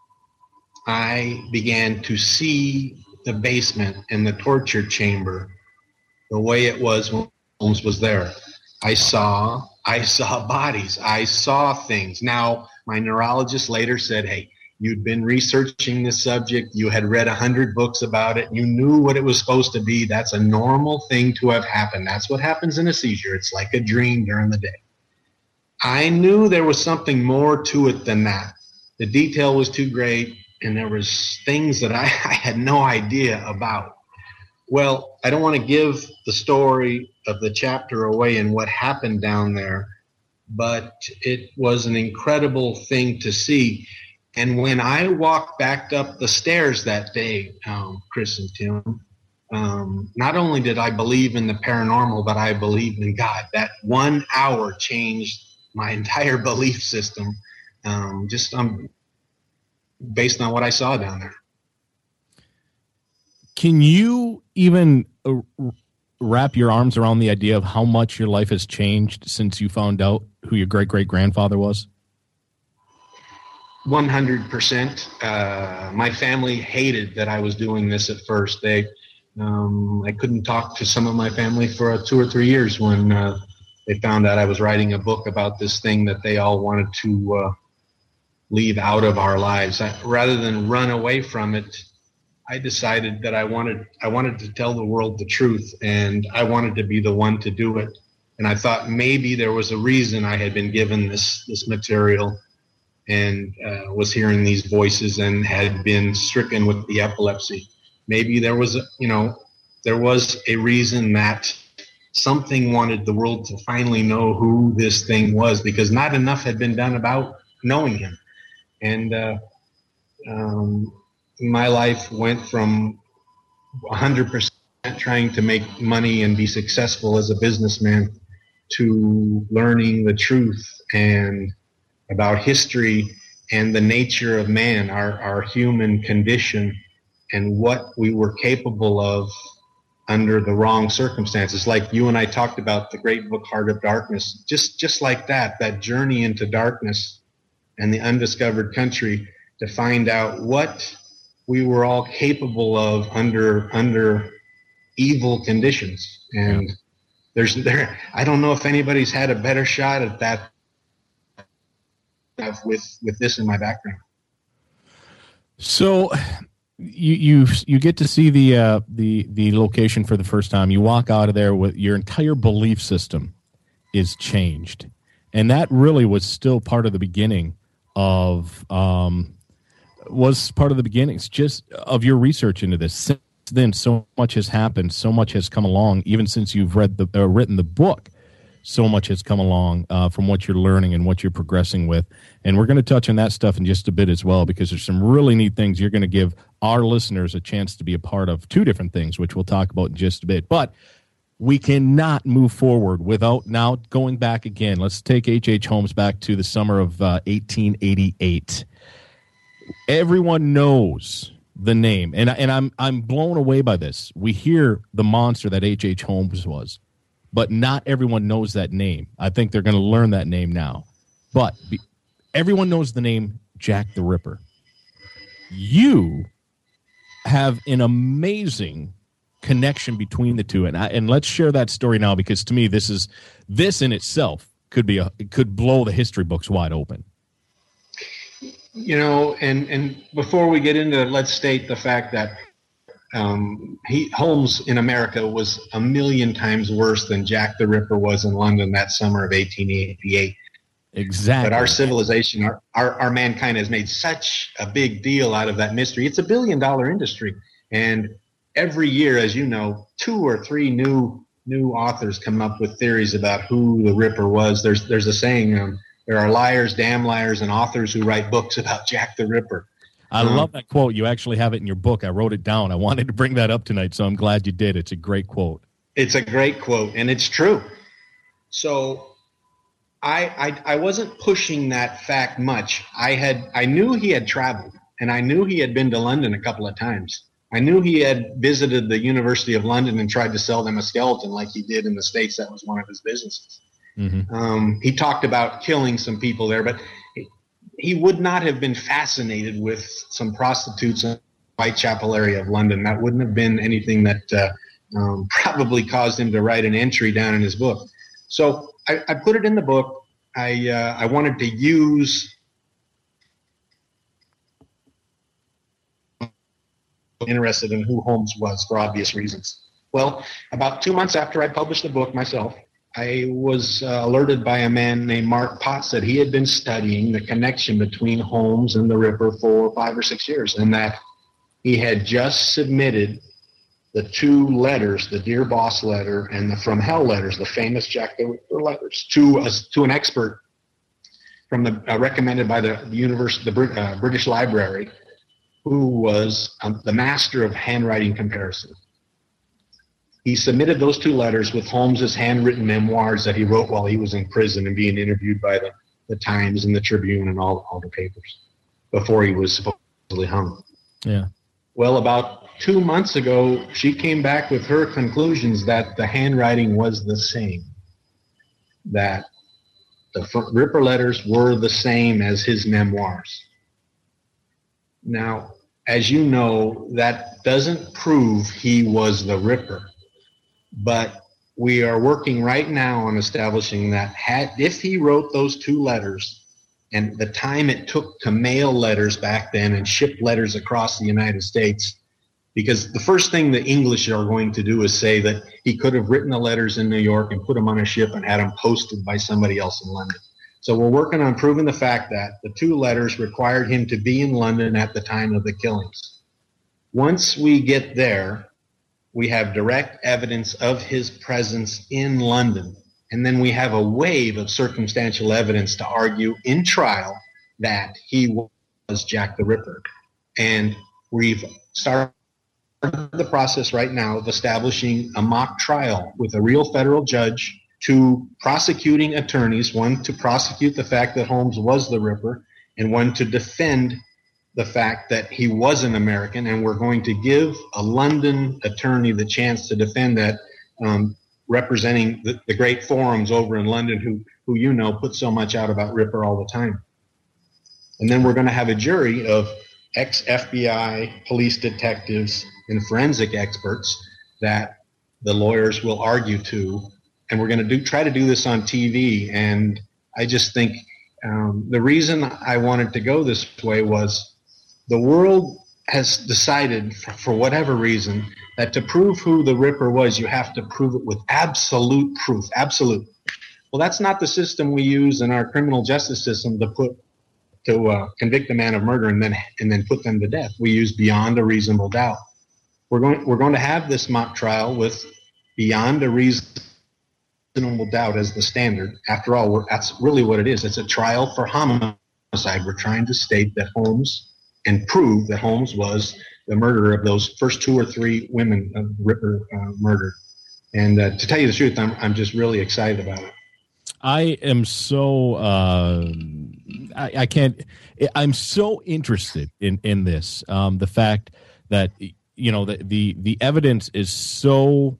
I began to see the basement and the torture chamber the way it was when Holmes was there. I saw, I saw bodies. I saw things. Now, my neurologist later said, hey, you'd been researching this subject. You had read a hundred books about it. You knew what it was supposed to be. That's a normal thing to have happened. That's what happens in a seizure. It's like a dream during the day. I knew there was something more to it than that. The detail was too great, and there was things that I, I had no idea about. Well, I don't want to give the story of the chapter away and what happened down there, but it was an incredible thing to see. And when I walked back up the stairs that day, um, Chris and Tim, um, not only did I believe in the paranormal, but I believed in God. That one hour changed my entire belief system, um, just um, based on what I saw down there. Can you even uh, wrap your arms around the idea of how much your life has changed since you found out who your great-great-grandfather was? one hundred percent. Uh, my family hated that I was doing this at first. They, um, I couldn't talk to some of my family for uh, two or three years when uh, they found out I was writing a book about this thing that they all wanted to uh, leave out of our lives. I, rather than run away from it, I decided that I wanted I wanted to tell the world the truth, and I wanted to be the one to do it. And I thought maybe there was a reason I had been given this this material and uh, was hearing these voices and had been stricken with the epilepsy. Maybe there was, a, you know, there was a reason that something wanted the world to finally know who this thing was, because not enough had been done about knowing him. And uh, um, my life went from one hundred percent trying to make money and be successful as a businessman to learning the truth and about history and the nature of man, our, our human condition, and what we were capable of under the wrong circumstances. Like you and I talked about the great book, Heart of Darkness, just, just like that, that journey into darkness and the undiscovered country to find out what we were all capable of under, under evil conditions. And there's there, I don't know if anybody's had a better shot at that with, with this in my background. So you you you get to see the uh, the the location for the first time. You walk out of there with your entire belief system is changed, and that really was still part of the beginning of um, was part of the beginnings just of your research into this. Since then, so much has happened, so much has come along. Even since you've read the uh, written the book, so much has come along uh, from what you're learning and what you're progressing with. And we're going to touch on that stuff in just a bit as well, because there's some really neat things you're going to give our listeners a chance to be a part of. Two different things, which we'll talk about in just a bit. But we cannot move forward without now going back again. Let's take H H. Holmes back to the summer of uh, eighteen eighty-eight. Everyone knows the name, and and I'm I'm blown away by this. We hear the monster that H H. Holmes was, but not everyone knows that name. I think they're going to learn that name now. But be, everyone knows the name Jack the Ripper. You have an amazing connection between the two, and I, and let's share that story now, because to me this is this in itself could be a could blow the history books wide open. You know, and, and before we get into it, let's state the fact that um, he, Holmes in America was a million times worse than Jack the Ripper was in London that summer of eighteen eighty-eight. Exactly. But our civilization, our, our, our mankind has made such a big deal out of that mystery. It's a billion dollar industry. And every year, as you know, two or three new new authors come up with theories about who the Ripper was. There's there's a saying, um, there are liars, damn liars, and authors who write books about Jack the Ripper. I um, love that quote. You actually have it in your book. I wrote it down. I wanted to bring that up tonight, so I'm glad you did. It's a great quote. It's a great quote, and it's true. So I, I I wasn't pushing that fact much. I had I knew he had traveled, and I knew he had been to London a couple of times. I knew he had visited the University of London and tried to sell them a skeleton like he did in the States. That was one of his businesses. Mm-hmm. Um, he talked about killing some people there, but he, he would not have been fascinated with some prostitutes in the Whitechapel area of London. That wouldn't have been anything that uh, um, probably caused him to write an entry down in his book. So I, I put it in the book. I uh, I wanted to use interested in who Holmes was for obvious reasons. Well, about two months after I published the book myself, I was uh, alerted by a man named Mark Potts that he had been studying the connection between Holmes and the Ripper for five or six years, and that he had just submitted the two letters, the Dear Boss letter and the From Hell letters, the famous Jack the Ripper letters, to a, to an expert from the uh, recommended by the, the university, the uh, British Library, who was um, the master of handwriting comparison. He submitted those two letters with Holmes's handwritten memoirs that he wrote while he was in prison and being interviewed by the, the Times and the Tribune and all, all the papers before he was supposedly hung. Yeah. Well, about two months ago, she came back with her conclusions that the handwriting was the same, that the Ripper letters were the same as his memoirs. Now, as you know, that doesn't prove he was the Ripper. But we are working right now on establishing that had, if he wrote those two letters and the time it took to mail letters back then and ship letters across the United States, because the first thing the English are going to do is say that he could have written the letters in New York and put them on a ship and had them posted by somebody else in London. So we're working on proving the fact that the two letters required him to be in London at the time of the killings. Once we get there, we have direct evidence of his presence in London. And then we have a wave of circumstantial evidence to argue in trial that he was Jack the Ripper. And we've started the process right now of establishing a mock trial with a real federal judge, two prosecuting attorneys, one to prosecute the fact that Holmes was the Ripper, and one to defend the fact that he was an American, and we're going to give a London attorney the chance to defend that, um, representing the, the great forums over in London who, who, you know, put so much out about Ripper all the time. And then we're going to have a jury of ex-F B I, police detectives, and forensic experts that the lawyers will argue to, and we're going to do try to do this on T V. And I just think um, the reason I wanted to go this way was the world has decided, for, for whatever reason, that to prove who the Ripper was, you have to prove it with absolute proof. Absolute. Well, that's not the system we use in our criminal justice system to put to uh, convict a man of murder and then and then put them to death. We use beyond a reasonable doubt. We're going we're going to have this mock trial with beyond a reasonable doubt as the standard. After all, we're, that's really what it is. It's a trial for homicide. We're trying to state that Holmes and prove that Holmes was the murderer of those first two or three women uh, Ripper uh, murdered. And uh, to tell you the truth, I'm I'm just really excited about it. I am so uh, I, I can't. I'm so interested in in this. Um, the fact that you know the, the the evidence is so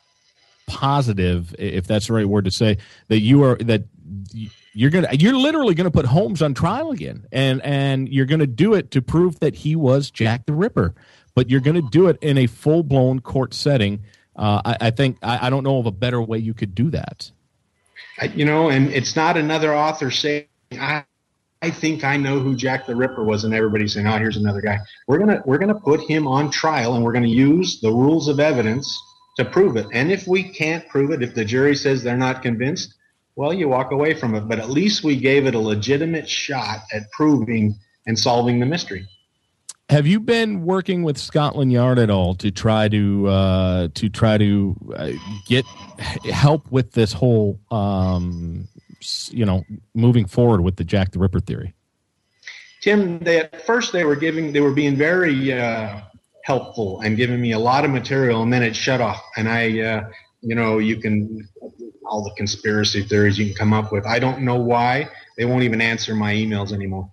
positive, if that's the right word to say, that you are that you're gonna you're literally gonna put Holmes on trial again, and and you're gonna do it to prove that he was Jack the Ripper, but you're gonna do it in a full blown court setting. Uh, I, I think I, I don't know of a better way you could do that. I, you know, and it's not another author saying I. I think I know who Jack the Ripper was, and everybody's saying, "Oh, here's another guy." We're gonna we're gonna put him on trial, and we're gonna use the rules of evidence to prove it. And if we can't prove it, if the jury says they're not convinced, well, you walk away from it. But at least we gave it a legitimate shot at proving and solving the mystery. Have you been working with Scotland Yard at all to try to uh, to try to uh, get help with this whole? Um, you know, moving forward with the Jack the Ripper theory? Tim, they, at first they were giving, they were being very uh, helpful and giving me a lot of material, and then it shut off. And I, uh, you know, you can, all the conspiracy theories you can come up with. I don't know why they won't even answer my emails anymore.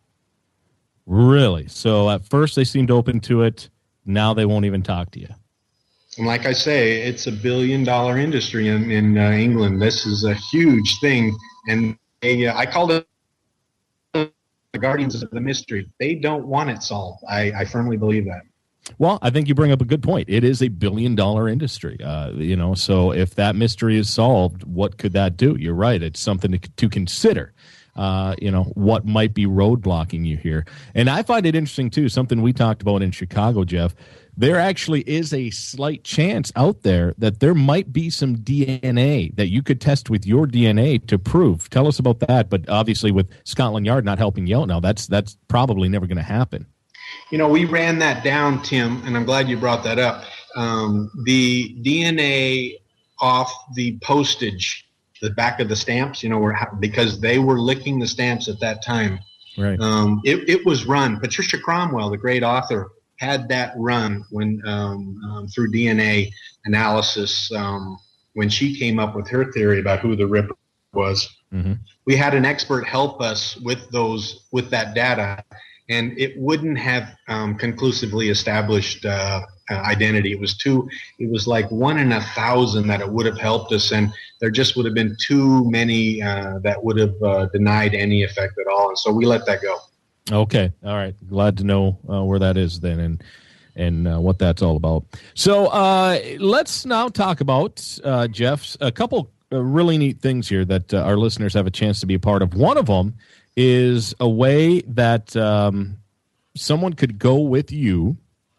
Really? So at first they seemed open to it. Now they won't even talk to you. And like I say, it's a billion dollar industry in, in uh, England. This is a huge thing. And they, uh, I call it the guardians of the mystery. They don't want it solved. I, I firmly believe that. Well, I think you bring up a good point. It is a billion dollar industry, uh, you know, so if that mystery is solved, what could that do? You're right. It's something to, to consider. Uh, you know, what might be roadblocking you here. And I find it interesting, too, something we talked about in Chicago, Jeff. There actually is a slight chance out there that there might be some D N A that you could test with your D N A to prove. Tell us about that. But obviously with Scotland Yard not helping you out now, that's that's probably never going to happen. You know, we ran that down, Tim, and I'm glad you brought that up. Um, the D N A off the postage, the back of the stamps, you know, were, because they were licking the stamps at that time. Right. Um, it, it was run. Patricia Cromwell, the great author, had that run when um, um, through D N A analysis um, when she came up with her theory about who the Ripper was. Mm-hmm. We had an expert help us with those with that data, and it wouldn't have um, conclusively established uh, uh, identity. It was too. It was like one in a thousand that it would have helped us, and there just would have been too many uh, that would have uh, denied any effect at all, and so we let that go. Okay. All right. Glad to know uh, where that is then and and uh, what that's all about. So uh, let's now talk about, uh, Jeff, a couple uh, really neat things here that uh, our listeners have a chance to be a part of. One of them is a way that um, someone could go with you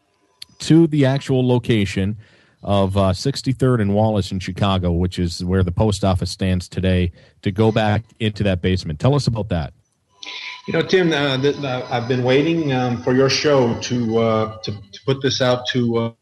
to the actual location of uh, sixty-third and Wallace in Chicago, which is where the post office stands today, to go back into that basement. Tell us about that. You know, Tim, uh, th- uh, I've been waiting um, for your show to, uh, to to put this out to uh,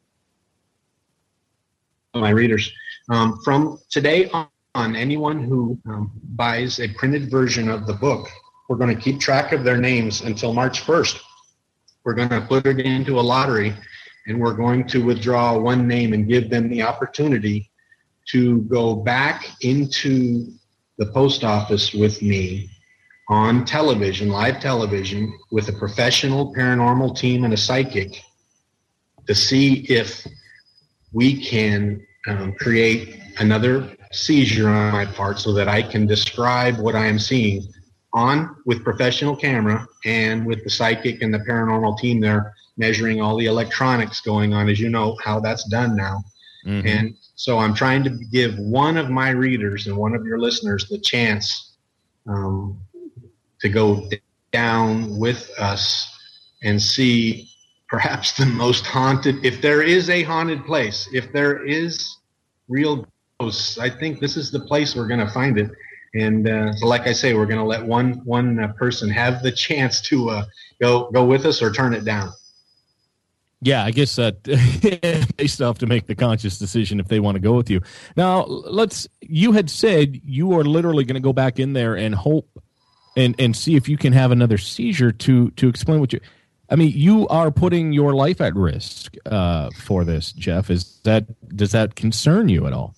my readers. Um, from today on, anyone who um, buys a printed version of the book, we're going to keep track of their names until March first. We're going to put it into a lottery, and we're going to withdraw one name and give them the opportunity to go back into the post office with me on television, live television, with a professional paranormal team and a psychic to see if we can um, create another seizure on my part so that I can describe what I am seeing on with professional camera and with the psychic and the paranormal team there measuring all the electronics going on, as you know how that's done now. Mm-hmm. And so I'm trying to give one of my readers and one of your listeners the chance um, to go down with us and see perhaps the most haunted, if there is a haunted place, if there is real ghosts, I think this is the place we're going to find it. And uh, so like I say, we're going to let one one uh, person have the chance to uh, go go with us or turn it down. Yeah, I guess that they still have to make the conscious decision if they want to go with you. Now, let's. You had said you are literally going to go back in there and hope and and see if you can have another seizure to to explain what you. I mean, you are putting your life at risk uh, for this, Jeff. Is that does that concern you at all?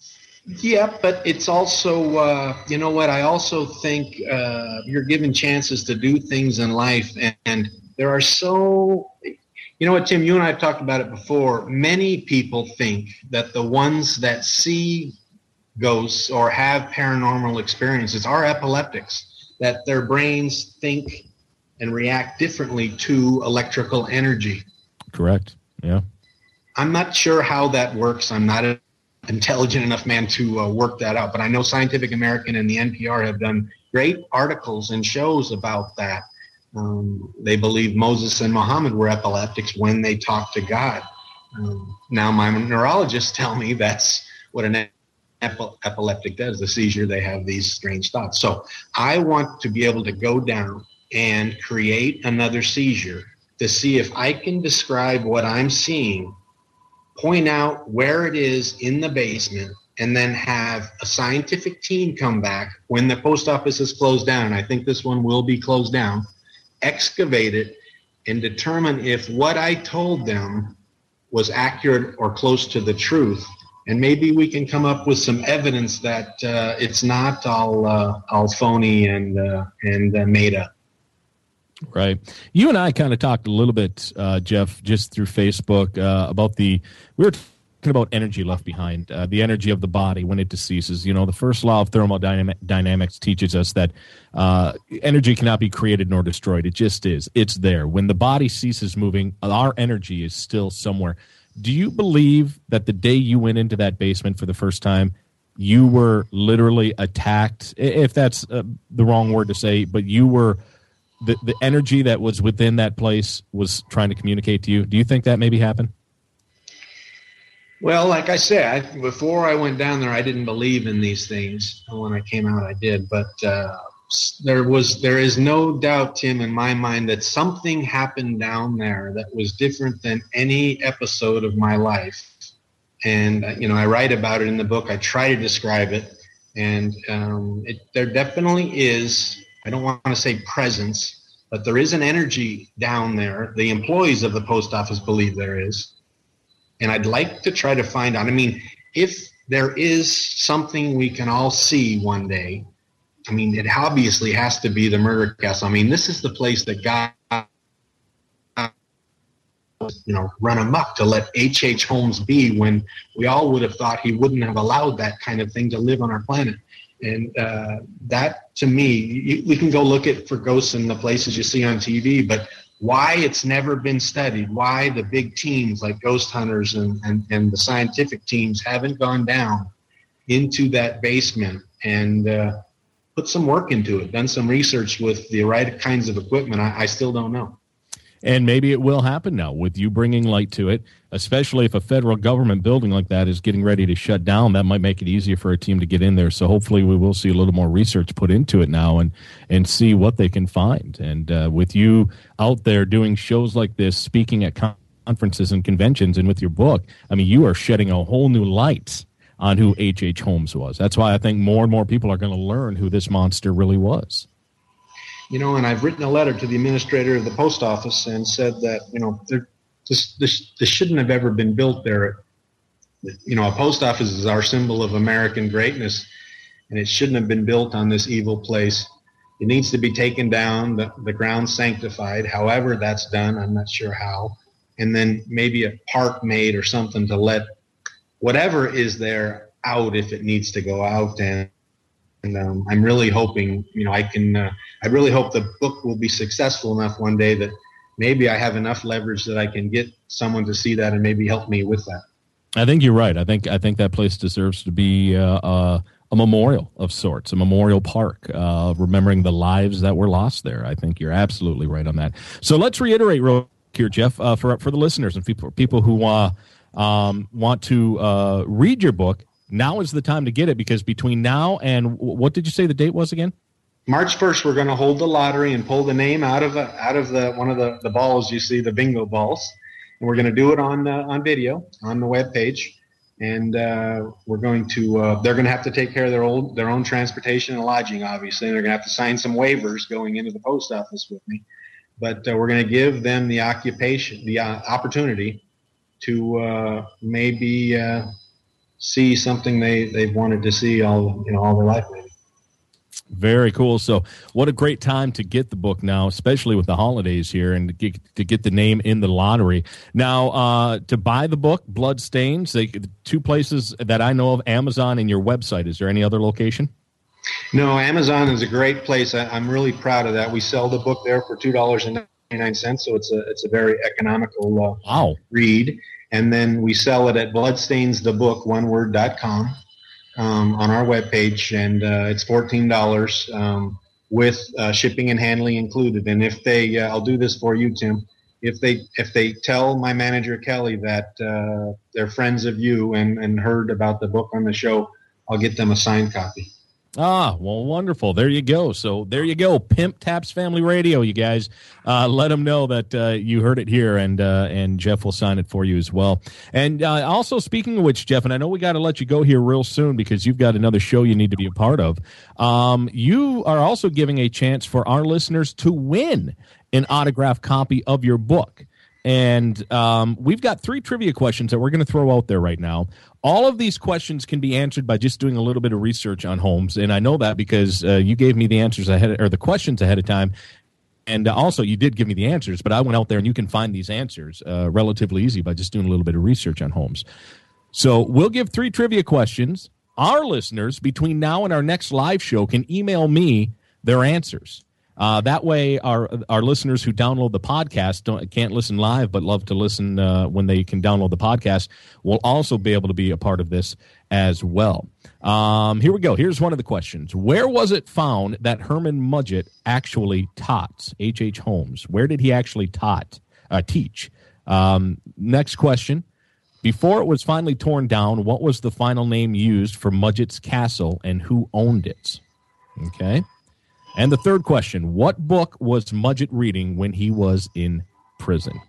Yeah, but it's also, uh, you know what, I also think uh, you're given chances to do things in life, and, and there are so, you know what, Tim, you and I have talked about it before. Many people think that the ones that see ghosts or have paranormal experiences are epileptics, that their brains think and react differently to electrical energy. Correct, yeah. I'm not sure how that works. I'm not a intelligent enough man to uh, work that out, but I know Scientific American and the N P R have done great articles and shows about that. Um, they believe Moses and Muhammad were epileptics when they talked to God. Um, now my neurologists tell me that's what an ep- epileptic does, the seizure. They have these strange thoughts. So I want to be able to go down and create another seizure to see if I can describe what I'm seeing, point out where it is in the basement, and then have a scientific team come back when the post office is closed down, and I think this one will be closed down, excavate it, and determine if what I told them was accurate or close to the truth. And maybe we can come up with some evidence that uh, it's not all uh, all phony and, uh, and uh, made up. Right. You and I kind of talked a little bit, uh, Jeff, just through Facebook uh, about the, we were talking about energy left behind, uh, the energy of the body when it deceases. You know, the first law of thermodynamics teaches us that uh, energy cannot be created nor destroyed. It just is. It's there. When the body ceases moving, our energy is still somewhere. Do you believe that the day you went into that basement for the first time, you were literally attacked, if that's uh, the wrong word to say, but you were, The, the energy that was within that place was trying to communicate to you? Do you think that maybe happened? Well, like I said, I, before I went down there, I didn't believe in these things. When I came out, I did. But uh, there was, there is no doubt, Tim, in my mind that something happened down there that was different than any episode of my life. And, you know, I write about it in the book. I try to describe it. And um, it, there definitely is, I don't want to say presence, but there is an energy down there. The employees of the post office believe there is. And I'd like to try to find out. I mean, if there is something we can all see one day, I mean, it obviously has to be the murder castle. I mean, this is the place that God, you know, run amok to let H H. Holmes be, when we all would have thought he wouldn't have allowed that kind of thing to live on our planet. And uh, that, to me, you, we can go look at for ghosts in the places you see on T V, but why it's never been studied, why the big teams like ghost hunters and, and, and the scientific teams haven't gone down into that basement and uh, put some work into it, done some research with the right kinds of equipment, I, I still don't know. And maybe it will happen now with you bringing light to it, especially if a federal government building like that is getting ready to shut down. That might make it easier for a team to get in there. So hopefully we will see a little more research put into it now and, and see what they can find. And uh, with you out there doing shows like this, speaking at conferences and conventions, and with your book, I mean, you are shedding a whole new light on who H H. Holmes was. That's why I think more and more people are going to learn who this monster really was. You know, and I've written a letter to the administrator of the post office and said that, you know, there, this, this, this shouldn't have ever been built there. You know, a post office is our symbol of American greatness, and it shouldn't have been built on this evil place. It needs to be taken down, the, the ground sanctified, however that's done, I'm not sure how, and then maybe a park made or something to let whatever is there out if it needs to go out. And And um, I'm really hoping, you know, I can, uh, I really hope the book will be successful enough one day that maybe I have enough leverage that I can get someone to see that and maybe help me with that. I think you're right. I think, I think that place deserves to be uh, uh, a memorial of sorts, a memorial park, uh, remembering the lives that were lost there. I think you're absolutely right on that. So let's reiterate real here, Jeff, uh, for, for the listeners and people, people who uh, um, want to uh, read your book. Now is the time to get it, because between now and what did you say the date was again? March first, we're going to hold the lottery and pull the name out of a, out of the one of the, the balls you see, the bingo balls, and we're going to do it on uh, on video on the web page, and uh, we're going to uh, they're going to have to take care of their old their own transportation and lodging. Obviously, and they're going to have to sign some waivers going into the post office with me, but uh, we're going to give them the occupation the uh, opportunity to uh, maybe. Uh, see something they, they've wanted to see all, you know, all their life maybe. Very cool. So what a great time to get the book now, especially with the holidays here, and to get, to get the name in the lottery. Now, uh, to buy the book, Bloodstains, they, two places that I know of, Amazon and your website. Is there any other location? No, Amazon is a great place. I, I'm really proud of that. We sell the book there for two dollars and ninety-nine cents, so it's a it's a very economical uh, wow. read. And then we sell it at bloodstains the book one word dot com. Um, on our webpage, and uh, it's fourteen dollars um, with uh, shipping and handling included. And if they, uh, I'll do this for you, Tim. If they if they tell my manager Kelly that uh, they're friends of you and, and heard about the book on the show, I'll get them a signed copy. Ah, well, wonderful. There you go. So there you go. Pimp Taps Family Radio, you guys. Uh, let them know that uh, you heard it here, and uh, and Jeff will sign it for you as well. And uh, also, speaking of which, Jeff, and I know we got to let you go here real soon because you've got another show you need to be a part of. Um, you are also giving a chance for our listeners to win an autographed copy of your book. And um, we've got three trivia questions that we're going to throw out there right now. All of these questions can be answered by just doing a little bit of research on homes, and I know that because uh, you gave me the answers ahead, or the questions ahead of time, and uh, also you did give me the answers. But I went out there, and you can find these answers uh, relatively easy by just doing a little bit of research on homes. So we'll give three trivia questions. Our listeners, between now and our next live show, can email me their answers. Uh, that way, our our listeners who download the podcast don't, can't listen live, but love to listen uh, when they can download the podcast, will also be able to be a part of this as well. Um, here we go. Here's one of the questions. Where was it found that Herman Mudgett actually taught? H H. Holmes. Where did he actually taught uh, teach? Um, next question. Before it was finally torn down, what was the final name used for Mudgett's castle, and who owned it? Okay. And the third question, what book was Mudgett reading when he was in prison?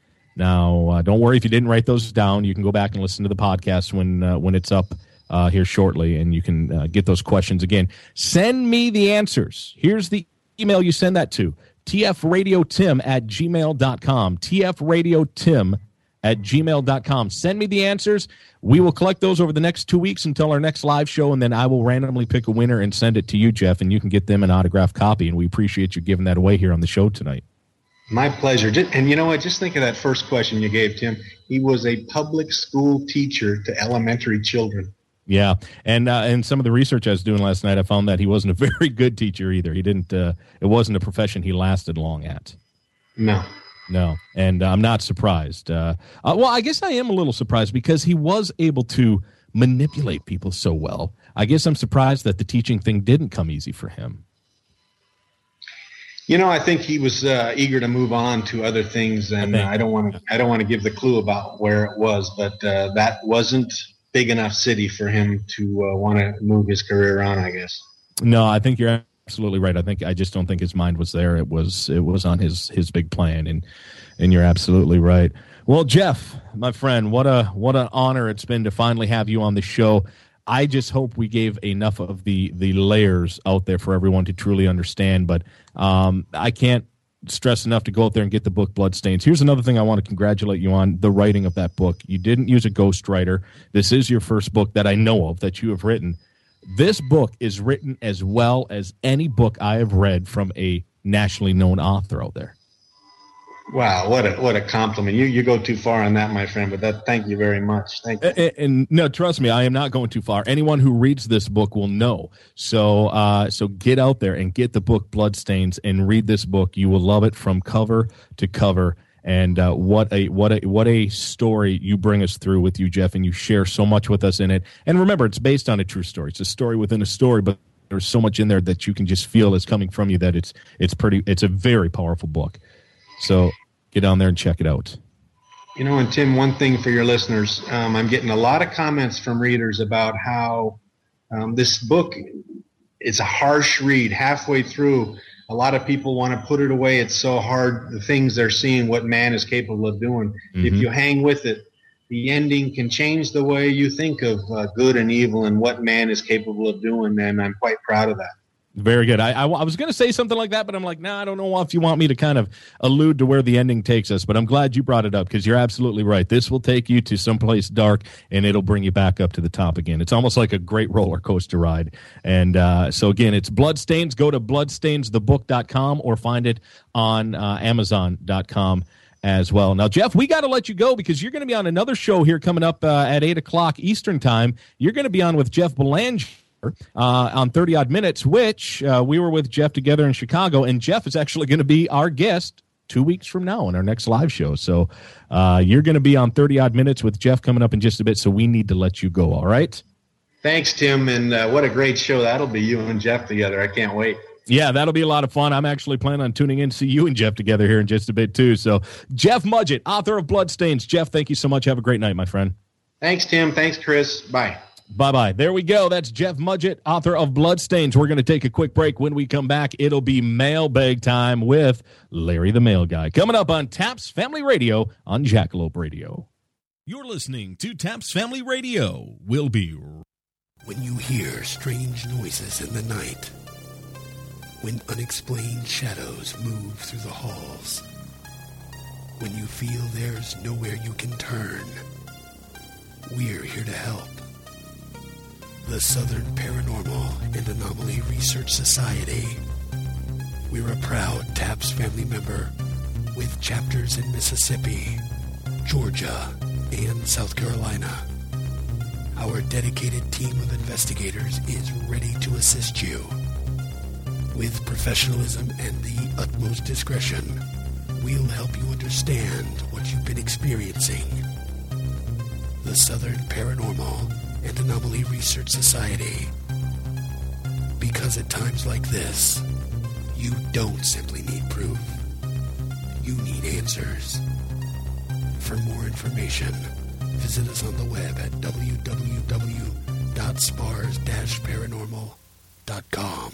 Now, uh, don't worry if you didn't write those down. You can go back and listen to the podcast when uh, when it's up uh, here shortly, and you can uh, get those questions again. Send me the answers. Here's the email you send that to, t f radio tim at gmail dot com, t f radio tim at gmail dot com. Send me the answers. We will collect those over the next two weeks until our next live show, and then I will randomly pick a winner and send it to you, Jeff, and you can get them an autographed copy, and we appreciate you giving that away here on the show tonight. My pleasure. And you know what? Just think of that first question you gave, Tim. He was a public school teacher to elementary children. Yeah, and uh, and some of the research I was doing last night, I found that he wasn't a very good teacher either. He didn't. Uh, it wasn't a profession he lasted long at. No. No, and uh, I'm not surprised. Uh, uh, well, I guess I am a little surprised because he was able to manipulate people so well. I guess I'm surprised that the teaching thing didn't come easy for him. You know, I think he was uh, eager to move on to other things, and I, I don't want to. I don't want to give the clue about where it was, but uh, that wasn't big enough city for him to uh, want to move his career on, I guess. No, I think you're absolutely right. I think I just don't think his mind was there. It was it was on his his big plan, and and you're absolutely right. Well, Jeff, my friend, what a what an honor it's been to finally have you on the show. I just hope we gave enough of the the layers out there for everyone to truly understand. But um, I can't stress enough to go out there and get the book Bloodstains. Here's another thing I want to congratulate you on: the writing of that book. You didn't use a ghostwriter. This is your first book that I know of that you have written. This book is written as well as any book I have read from a nationally known author out there. Wow, what a what a compliment. You you go too far on that, my friend, but that thank you very much. Thank you. And, and no, trust me, I am not going too far. Anyone who reads this book will know. So uh, so get out there and get the book Bloodstains and read this book. You will love it from cover to cover. And uh, what a what a what a story you bring us through with you, Jeff, and you share so much with us in it. And remember, it's based on a true story. It's a story within a story, but there's so much in there that you can just feel is coming from you that it's it's pretty. It's a very powerful book. So get down there and check it out. You know, and Tim, one thing for your listeners, um, I'm getting a lot of comments from readers about how um, this book is a harsh read. Halfway through, a lot of people want to put it away. It's so hard, the things they're seeing, what man is capable of doing. Mm-hmm. If you hang with it, the ending can change the way you think of uh, good and evil and what man is capable of doing, and I'm quite proud of that. Very good. I, I, I was going to say something like that, but I'm like, no, nah, I don't know if you want me to kind of allude to where the ending takes us, but I'm glad you brought it up because you're absolutely right. This will take you to someplace dark, and it'll bring you back up to the top again. It's almost like a great roller coaster ride. And uh, so, again, it's Bloodstains. Go to bloodstains the book dot com or find it on uh, amazon dot com as well. Now, Jeff, we got to let you go because you're going to be on another show here coming up uh, at eight o'clock Eastern Time. You're going to be on with Jeff Belanger. Uh, on thirty odd minutes, which uh, we were with Jeff together in Chicago, and Jeff is actually going to be our guest two weeks from now on our next live show. So uh, you're going to be on thirty odd minutes with Jeff coming up in just a bit, so we need to let you go, all right? Thanks, Tim, and uh, what a great show that'll be, you and Jeff together. I can't wait. Yeah, that'll be a lot of fun. I'm actually planning on tuning in to see you and Jeff together here in just a bit, too. So Jeff Mudgett, author of Bloodstains. Jeff, thank you so much. Have a great night, my friend. Thanks, Tim. Thanks, Chris. Bye. Bye-bye. There we go. That's Jeff Mudgett, author of Bloodstains. We're going to take a quick break. When we come back, it'll be mailbag time with Larry the Mail Guy. Coming up on Taps Family Radio on Jackalope Radio. You're listening to Taps Family Radio. We'll be... When you hear strange noises in the night, when unexplained shadows move through the halls, when you feel there's nowhere you can turn, we're here to help. The Southern Paranormal and Anomaly Research Society. We're a proud TAPS family member with chapters in Mississippi, Georgia, and South Carolina. Our dedicated team of investigators is ready to assist you. With professionalism and the utmost discretion, we'll help you understand what you've been experiencing. The Southern Paranormal and Anomaly Research Society. Because at times like this, you don't simply need proof. You need answers. For more information, visit us on the web at w w w dot spars dash paranormal dot com.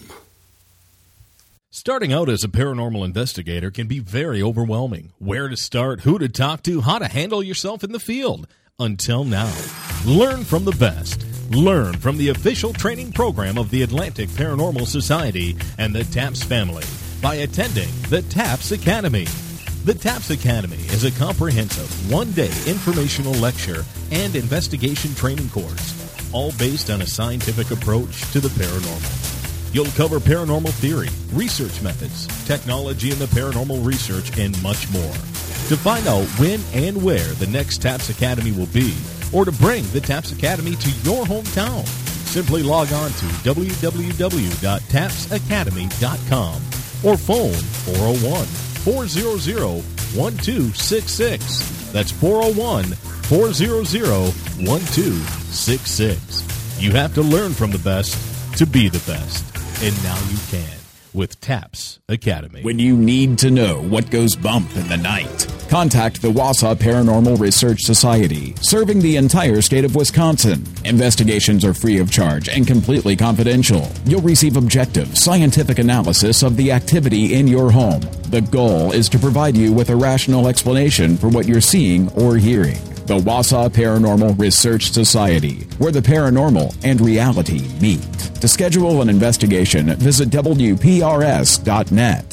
Starting out as a paranormal investigator can be very overwhelming. Where to start, who to talk to, how to handle yourself in the field. Until now, learn from the best. Learn from the official training program of the Atlantic Paranormal Society and the TAPS family by attending the TAPS Academy. The TAPS Academy is a comprehensive one-day informational lecture and investigation training course, all based on a scientific approach to the paranormal. You'll cover paranormal theory, research methods, technology in the paranormal research, and much more. To find out when and where the next TAPS Academy will be, or to bring the TAPS Academy to your hometown, simply log on to w w w dot taps academy dot com or phone four oh one, four hundred, one two six six. That's four oh one, four hundred, one two six six. You have to learn from the best to be the best. And now you can with TAPS Academy. When you need to know what goes bump in the night, contact the Wausau Paranormal Research Society, serving the entire state of Wisconsin. Investigations are free of charge and completely confidential. You'll receive objective, scientific analysis of the activity in your home. The goal is to provide you with a rational explanation for what you're seeing or hearing. The Wausau Paranormal Research Society, where the paranormal and reality meet. To schedule an investigation, visit w p r s dot net.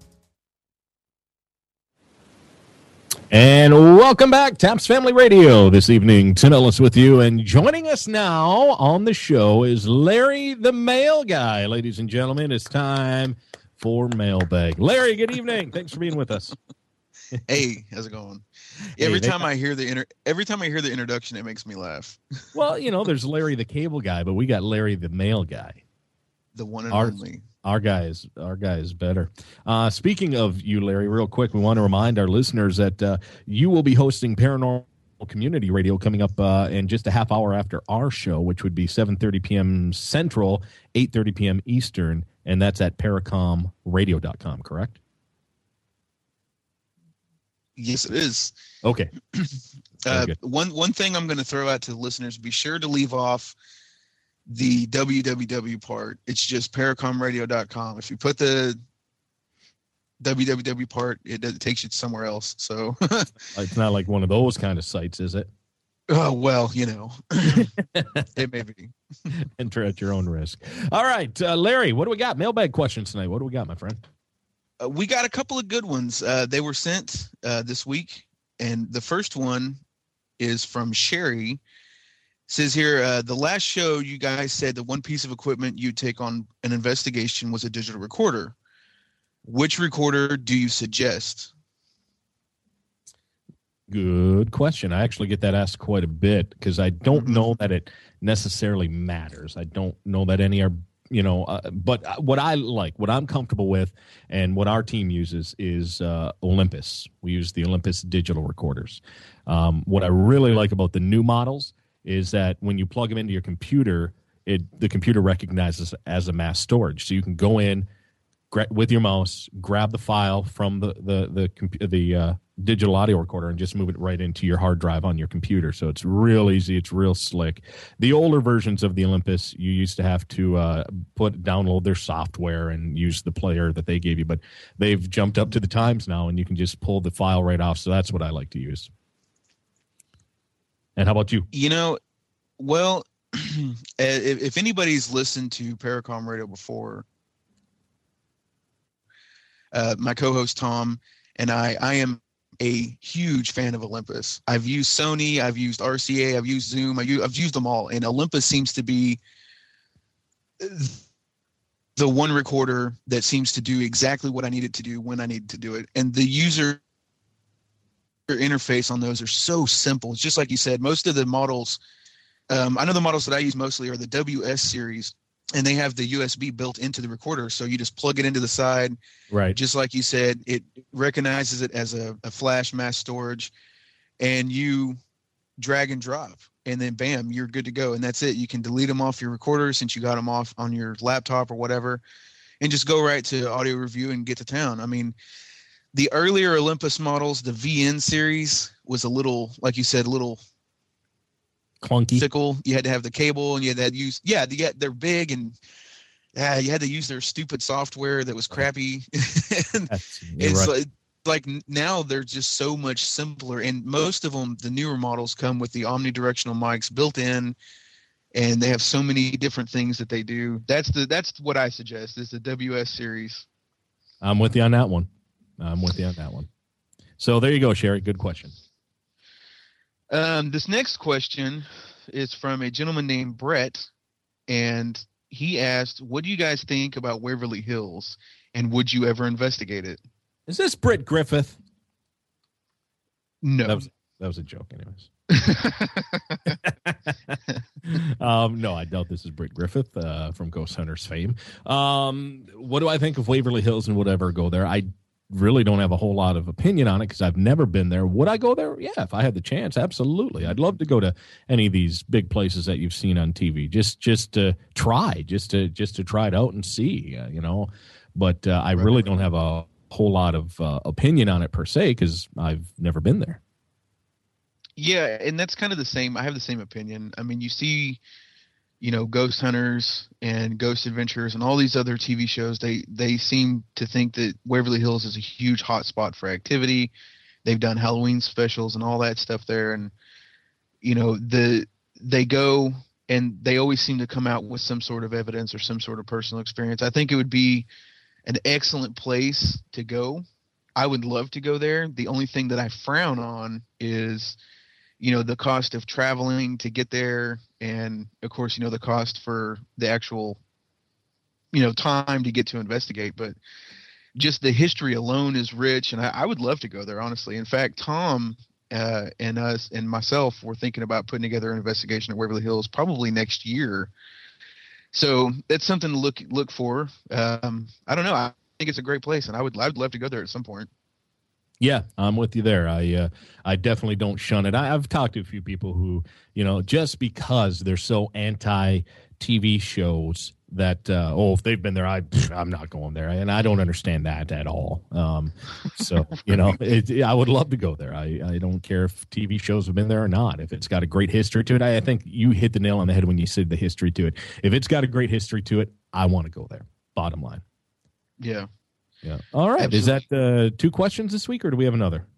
And welcome back, TAPS Family Radio. This evening, Tim Ellis with you. And joining us now on the show is Larry the Mail Guy. Ladies and gentlemen, it's time for Mailbag. Larry, good evening. Thanks for being with us. Hey, how's it going? Yeah, every time I hear the inter- every time I hear the introduction, it makes me laugh. Well, you know, there's Larry the Cable Guy, but we got Larry the Mail Guy. The one and our, only. Our guy is our guy is better. Uh, speaking of you, Larry, real quick, we want to remind our listeners that uh, you will be hosting Paranormal Community Radio coming up uh, in just a half hour after our show, which would be seven thirty p.m. Central, eight thirty p.m. Eastern, and that's at paracom radio dot com, correct? Yes, it is. Okay. uh, one one thing I'm going to throw out to the listeners: be sure to leave off the W W W part. It's just paracom radio dot com. If you put the W W W part, it, it takes you somewhere else. So it's not like one of those kind of sites, is it? Oh, well, you know, it may be. Enter at your own risk. All right, uh, Larry, what do we got? Mailbag questions tonight. What do we got, my friend? Uh, we got a couple of good ones. Uh, they were sent uh, this week, and the first one is from Sherry. It says here, uh, the last show you guys said the one piece of equipment you'd take on an investigation was a digital recorder. Which recorder do you suggest? Good question. I actually get that asked quite a bit because I don't know that it necessarily matters. I don't know that any are, you know, uh, but what I like, what I'm comfortable with, and what our team uses is uh, Olympus. We use the Olympus digital recorders. Um, what I really like about the new models is that when you plug them into your computer, it the computer recognizes as a mass storage. So you can go in gra- with your mouse, grab the file from the the the compu- the uh, digital audio recorder and just move it right into your hard drive on your computer. So it's real easy. It's real slick. The older versions of the Olympus, you used to have to uh, put download their software and use the player that they gave you, but they've jumped up to the times now, and you can just pull the file right off. So that's what I like to use. And how about you? You know, well, if, if anybody's listened to Paracom Radio before, uh, my co-host Tom and I, I am a huge fan of Olympus. I've used Sony, I've used R C A, I've used Zoom, I've used them all, and Olympus seems to be the one recorder that seems to do exactly what I need it to do when I need to do it. And the user interface on those are so simple. It's just like you said, most of the models, um, I know the models that I use mostly are the W S series, and they have the U S B built into the recorder. So you just plug it into the side. Right. Just like you said, it recognizes it as a, a flash mass storage, and you drag and drop, and then bam, you're good to go. And that's it. You can delete them off your recorder since you got them off on your laptop or whatever, and just go right to audio review and get to town. I mean, the earlier Olympus models, the V N series, was a little, like you said, a little clunky. Fickle. You had to have the cable, and you had to use, yeah, they get, they're big, and uh, you had to use their stupid software that was crappy. it's right. like, like now they're just so much simpler, and most of them, the newer models, come with the omnidirectional mics built in, and they have so many different things that they do. That's the that's what I suggest is the W S series. I'm with you on that one. I'm with you on that one. So there you go, Sherry. Good question. Um, this next question is from a gentleman named Brett, and he asked, what do you guys think about Waverly Hills, and would you ever investigate it? Is this Britt Griffith? No. That was, that was a joke anyways. um, no, I doubt this is Britt Griffith uh, from Ghost Hunters fame. Um, what do I think of Waverly Hills and would ever go there? I really don't have a whole lot of opinion on it because I've never been there. Would I go there? Yeah, if I had the chance, absolutely. I'd love to go to any of these big places that you've seen on T V. Just, just to try, just to, just to try it out and see. Uh, you know, but uh, I right, really right. don't have a whole lot of uh, opinion on it per se because I've never been there. Yeah, and that's kind of the same. I have the same opinion. I mean, you see, you know, Ghost Hunters and Ghost Adventures and all these other T V shows, they they seem to think that Waverly Hills is a huge hot spot for activity. They've done Halloween specials and all that stuff there, and you know, the they go and they always seem to come out with some sort of evidence or some sort of personal experience. I think it would be an excellent place to go. I would love to go there. The only thing that I frown on is, you know, the cost of traveling to get there, and of course, you know, the cost for the actual, you know, time to get to investigate. But just the history alone is rich, and I, I would love to go there, honestly. In fact, Tom uh, and us and myself were thinking about putting together an investigation at Waverly Hills probably next year. So that's something to look look for. Um, I don't know. I think it's a great place, and I would I'd love to go there at some point. Yeah, I'm with you there. I uh, I definitely don't shun it. I, I've talked to a few people who, you know, just because they're so anti-T V shows that, uh, oh, if they've been there, I, I'm not going there. And I don't understand that at all. Um, so, you know, it, I would love to go there. I, I don't care if T V shows have been there or not. If it's got a great history to it, I, I think you hit the nail on the head when you said the history to it. If it's got a great history to it, I want to go there. Bottom line. Yeah. Yeah. All right. Absolutely. Is that uh, two questions this week, or do we have another?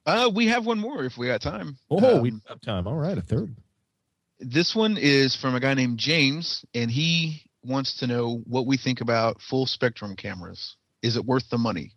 Uh, we have one more if we got time. Oh, um, we have time. All right, a third. This one is from a guy named James, and he wants to know what we think about full spectrum cameras. Is it worth the money?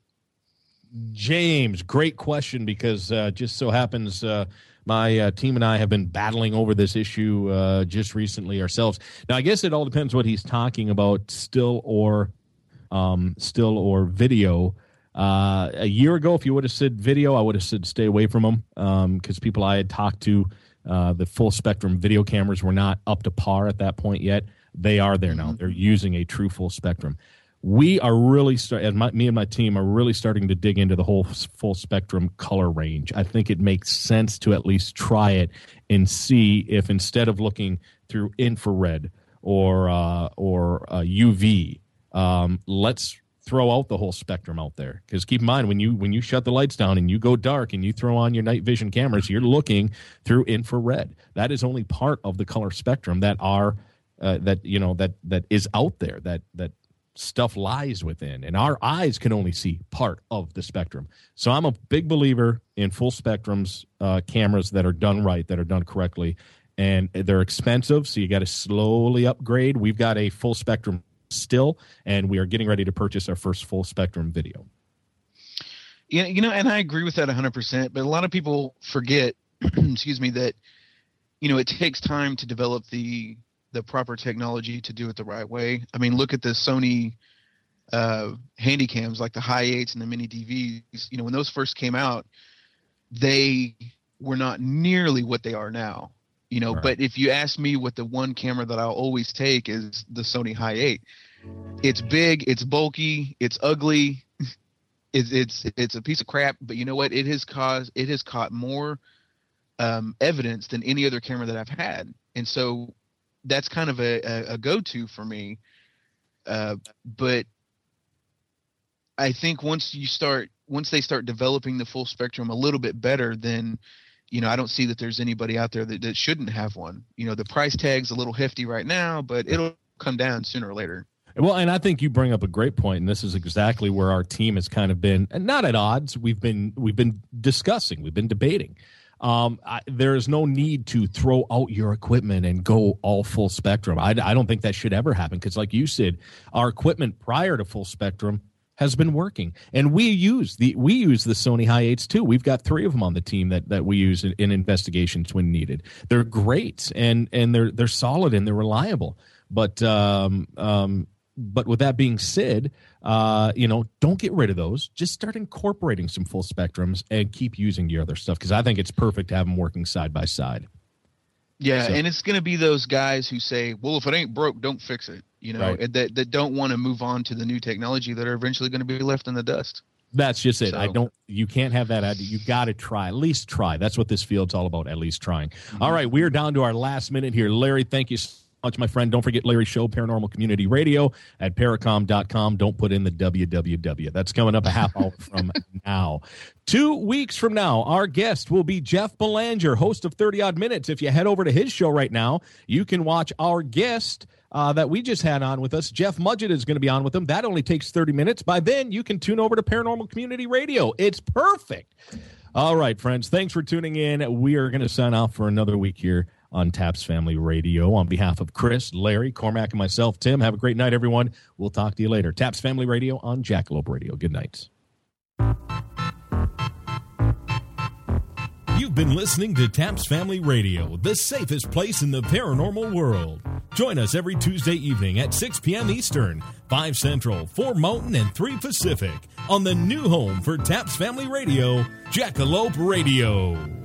James, great question, because uh, just so happens uh, my uh, team and I have been battling over this issue uh, just recently ourselves. Now, I guess it all depends what he's talking about, still or um, still or video. Uh, a year ago, if you would have said video, I would have said stay away from them because um, people I had talked to, uh, the full spectrum video cameras were not up to par at that point yet. They are there now. They're using a true full spectrum. We are really start, and my, me and my team are really starting to dig into the whole full spectrum color range. I think it makes sense to at least try it and see if instead of looking through infrared or uh, or uh, U V, um, let's throw out the whole spectrum out there. Because keep in mind, when you when you shut the lights down and you go dark and you throw on your night vision cameras, you're looking through infrared. That is only part of the color spectrum that are uh, that you know that that is out there. That that stuff lies within, and our eyes can only see part of the spectrum. So I'm a big believer in full spectrums uh, cameras that are done right, that are done correctly, and they're expensive, so you got to slowly upgrade. We've got a full spectrum still, and we are getting ready to purchase our first full spectrum video. Yeah, you know, and I agree with that one hundred percent, but a lot of people forget, excuse me, that, you know, it takes time to develop the the proper technology to do it the right way. I mean, look at the Sony uh, handycams, like the high eights and the mini D Vs. You know, when those first came out, they were not nearly what they are now. You know, right. But if you ask me what the one camera that I'll always take is the Sony high eight. It's big, it's bulky, it's ugly, it's it's it's a piece of crap. But you know what? It has caused it has caught more um, evidence than any other camera that I've had, and so that's kind of a, a, a go-to for me. Uh, but I think once you start, once they start developing the full spectrum a little bit better, then, you know, I don't see that there's anybody out there that, that shouldn't have one. You know, the price tag's a little hefty right now, but it'll come down sooner or later. Well, and I think you bring up a great point, and this is exactly where our team has kind of been, and not at odds. We've been we've been discussing, we've been debating. Um, I, there is no need to throw out your equipment and go all full spectrum. I, I don't think that should ever happen because, like you said, our equipment prior to full spectrum has been working, and we use the we use the Sony high eights too. We've got three of them on the team that, that we use in, in investigations when needed. They're great, and and they're they're solid and they're reliable. But um, um, but with that being said, uh, you know, don't get rid of those. Just start incorporating some full spectrums and keep using your other stuff because I think it's perfect to have them working side by side. Yeah, so. And it's going to be those guys who say, well, if it ain't broke, don't fix it, you know, right. that, that don't want to move on to the new technology that are eventually going to be left in the dust. That's just it. So. I don't. You can't have that idea. You got to try. At least try. That's what this field's all about. At least trying. Mm-hmm. All right, we are down to our last minute here. Larry, thank you so much, my friend. Don't forget Larry's show, Paranormal Community Radio at paracom dot com. Don't put in the W W W. That's coming up a half hour from now. Two weeks from now, our guest will be Jeff Belanger, host of thirty odd minutes. If you head over to his show right now, you can watch our guest uh, that we just had on with us. Jeff Mudgett is going to be on with him. That only takes thirty minutes. By then, you can tune over to Paranormal Community Radio. It's perfect. All right, friends. Thanks for tuning in. We are going to sign off for another week here on Taps Family Radio. On behalf of Chris, Larry, Cormac, and myself, Tim, have a great night, everyone. We'll talk to you later. Taps Family Radio on Jackalope Radio. Good night. You've been listening to Taps Family Radio, the safest place in the paranormal world. Join us every Tuesday evening at six p.m. Eastern, five Central, four Mountain, and three Pacific on the new home for Taps Family Radio, Jackalope Radio.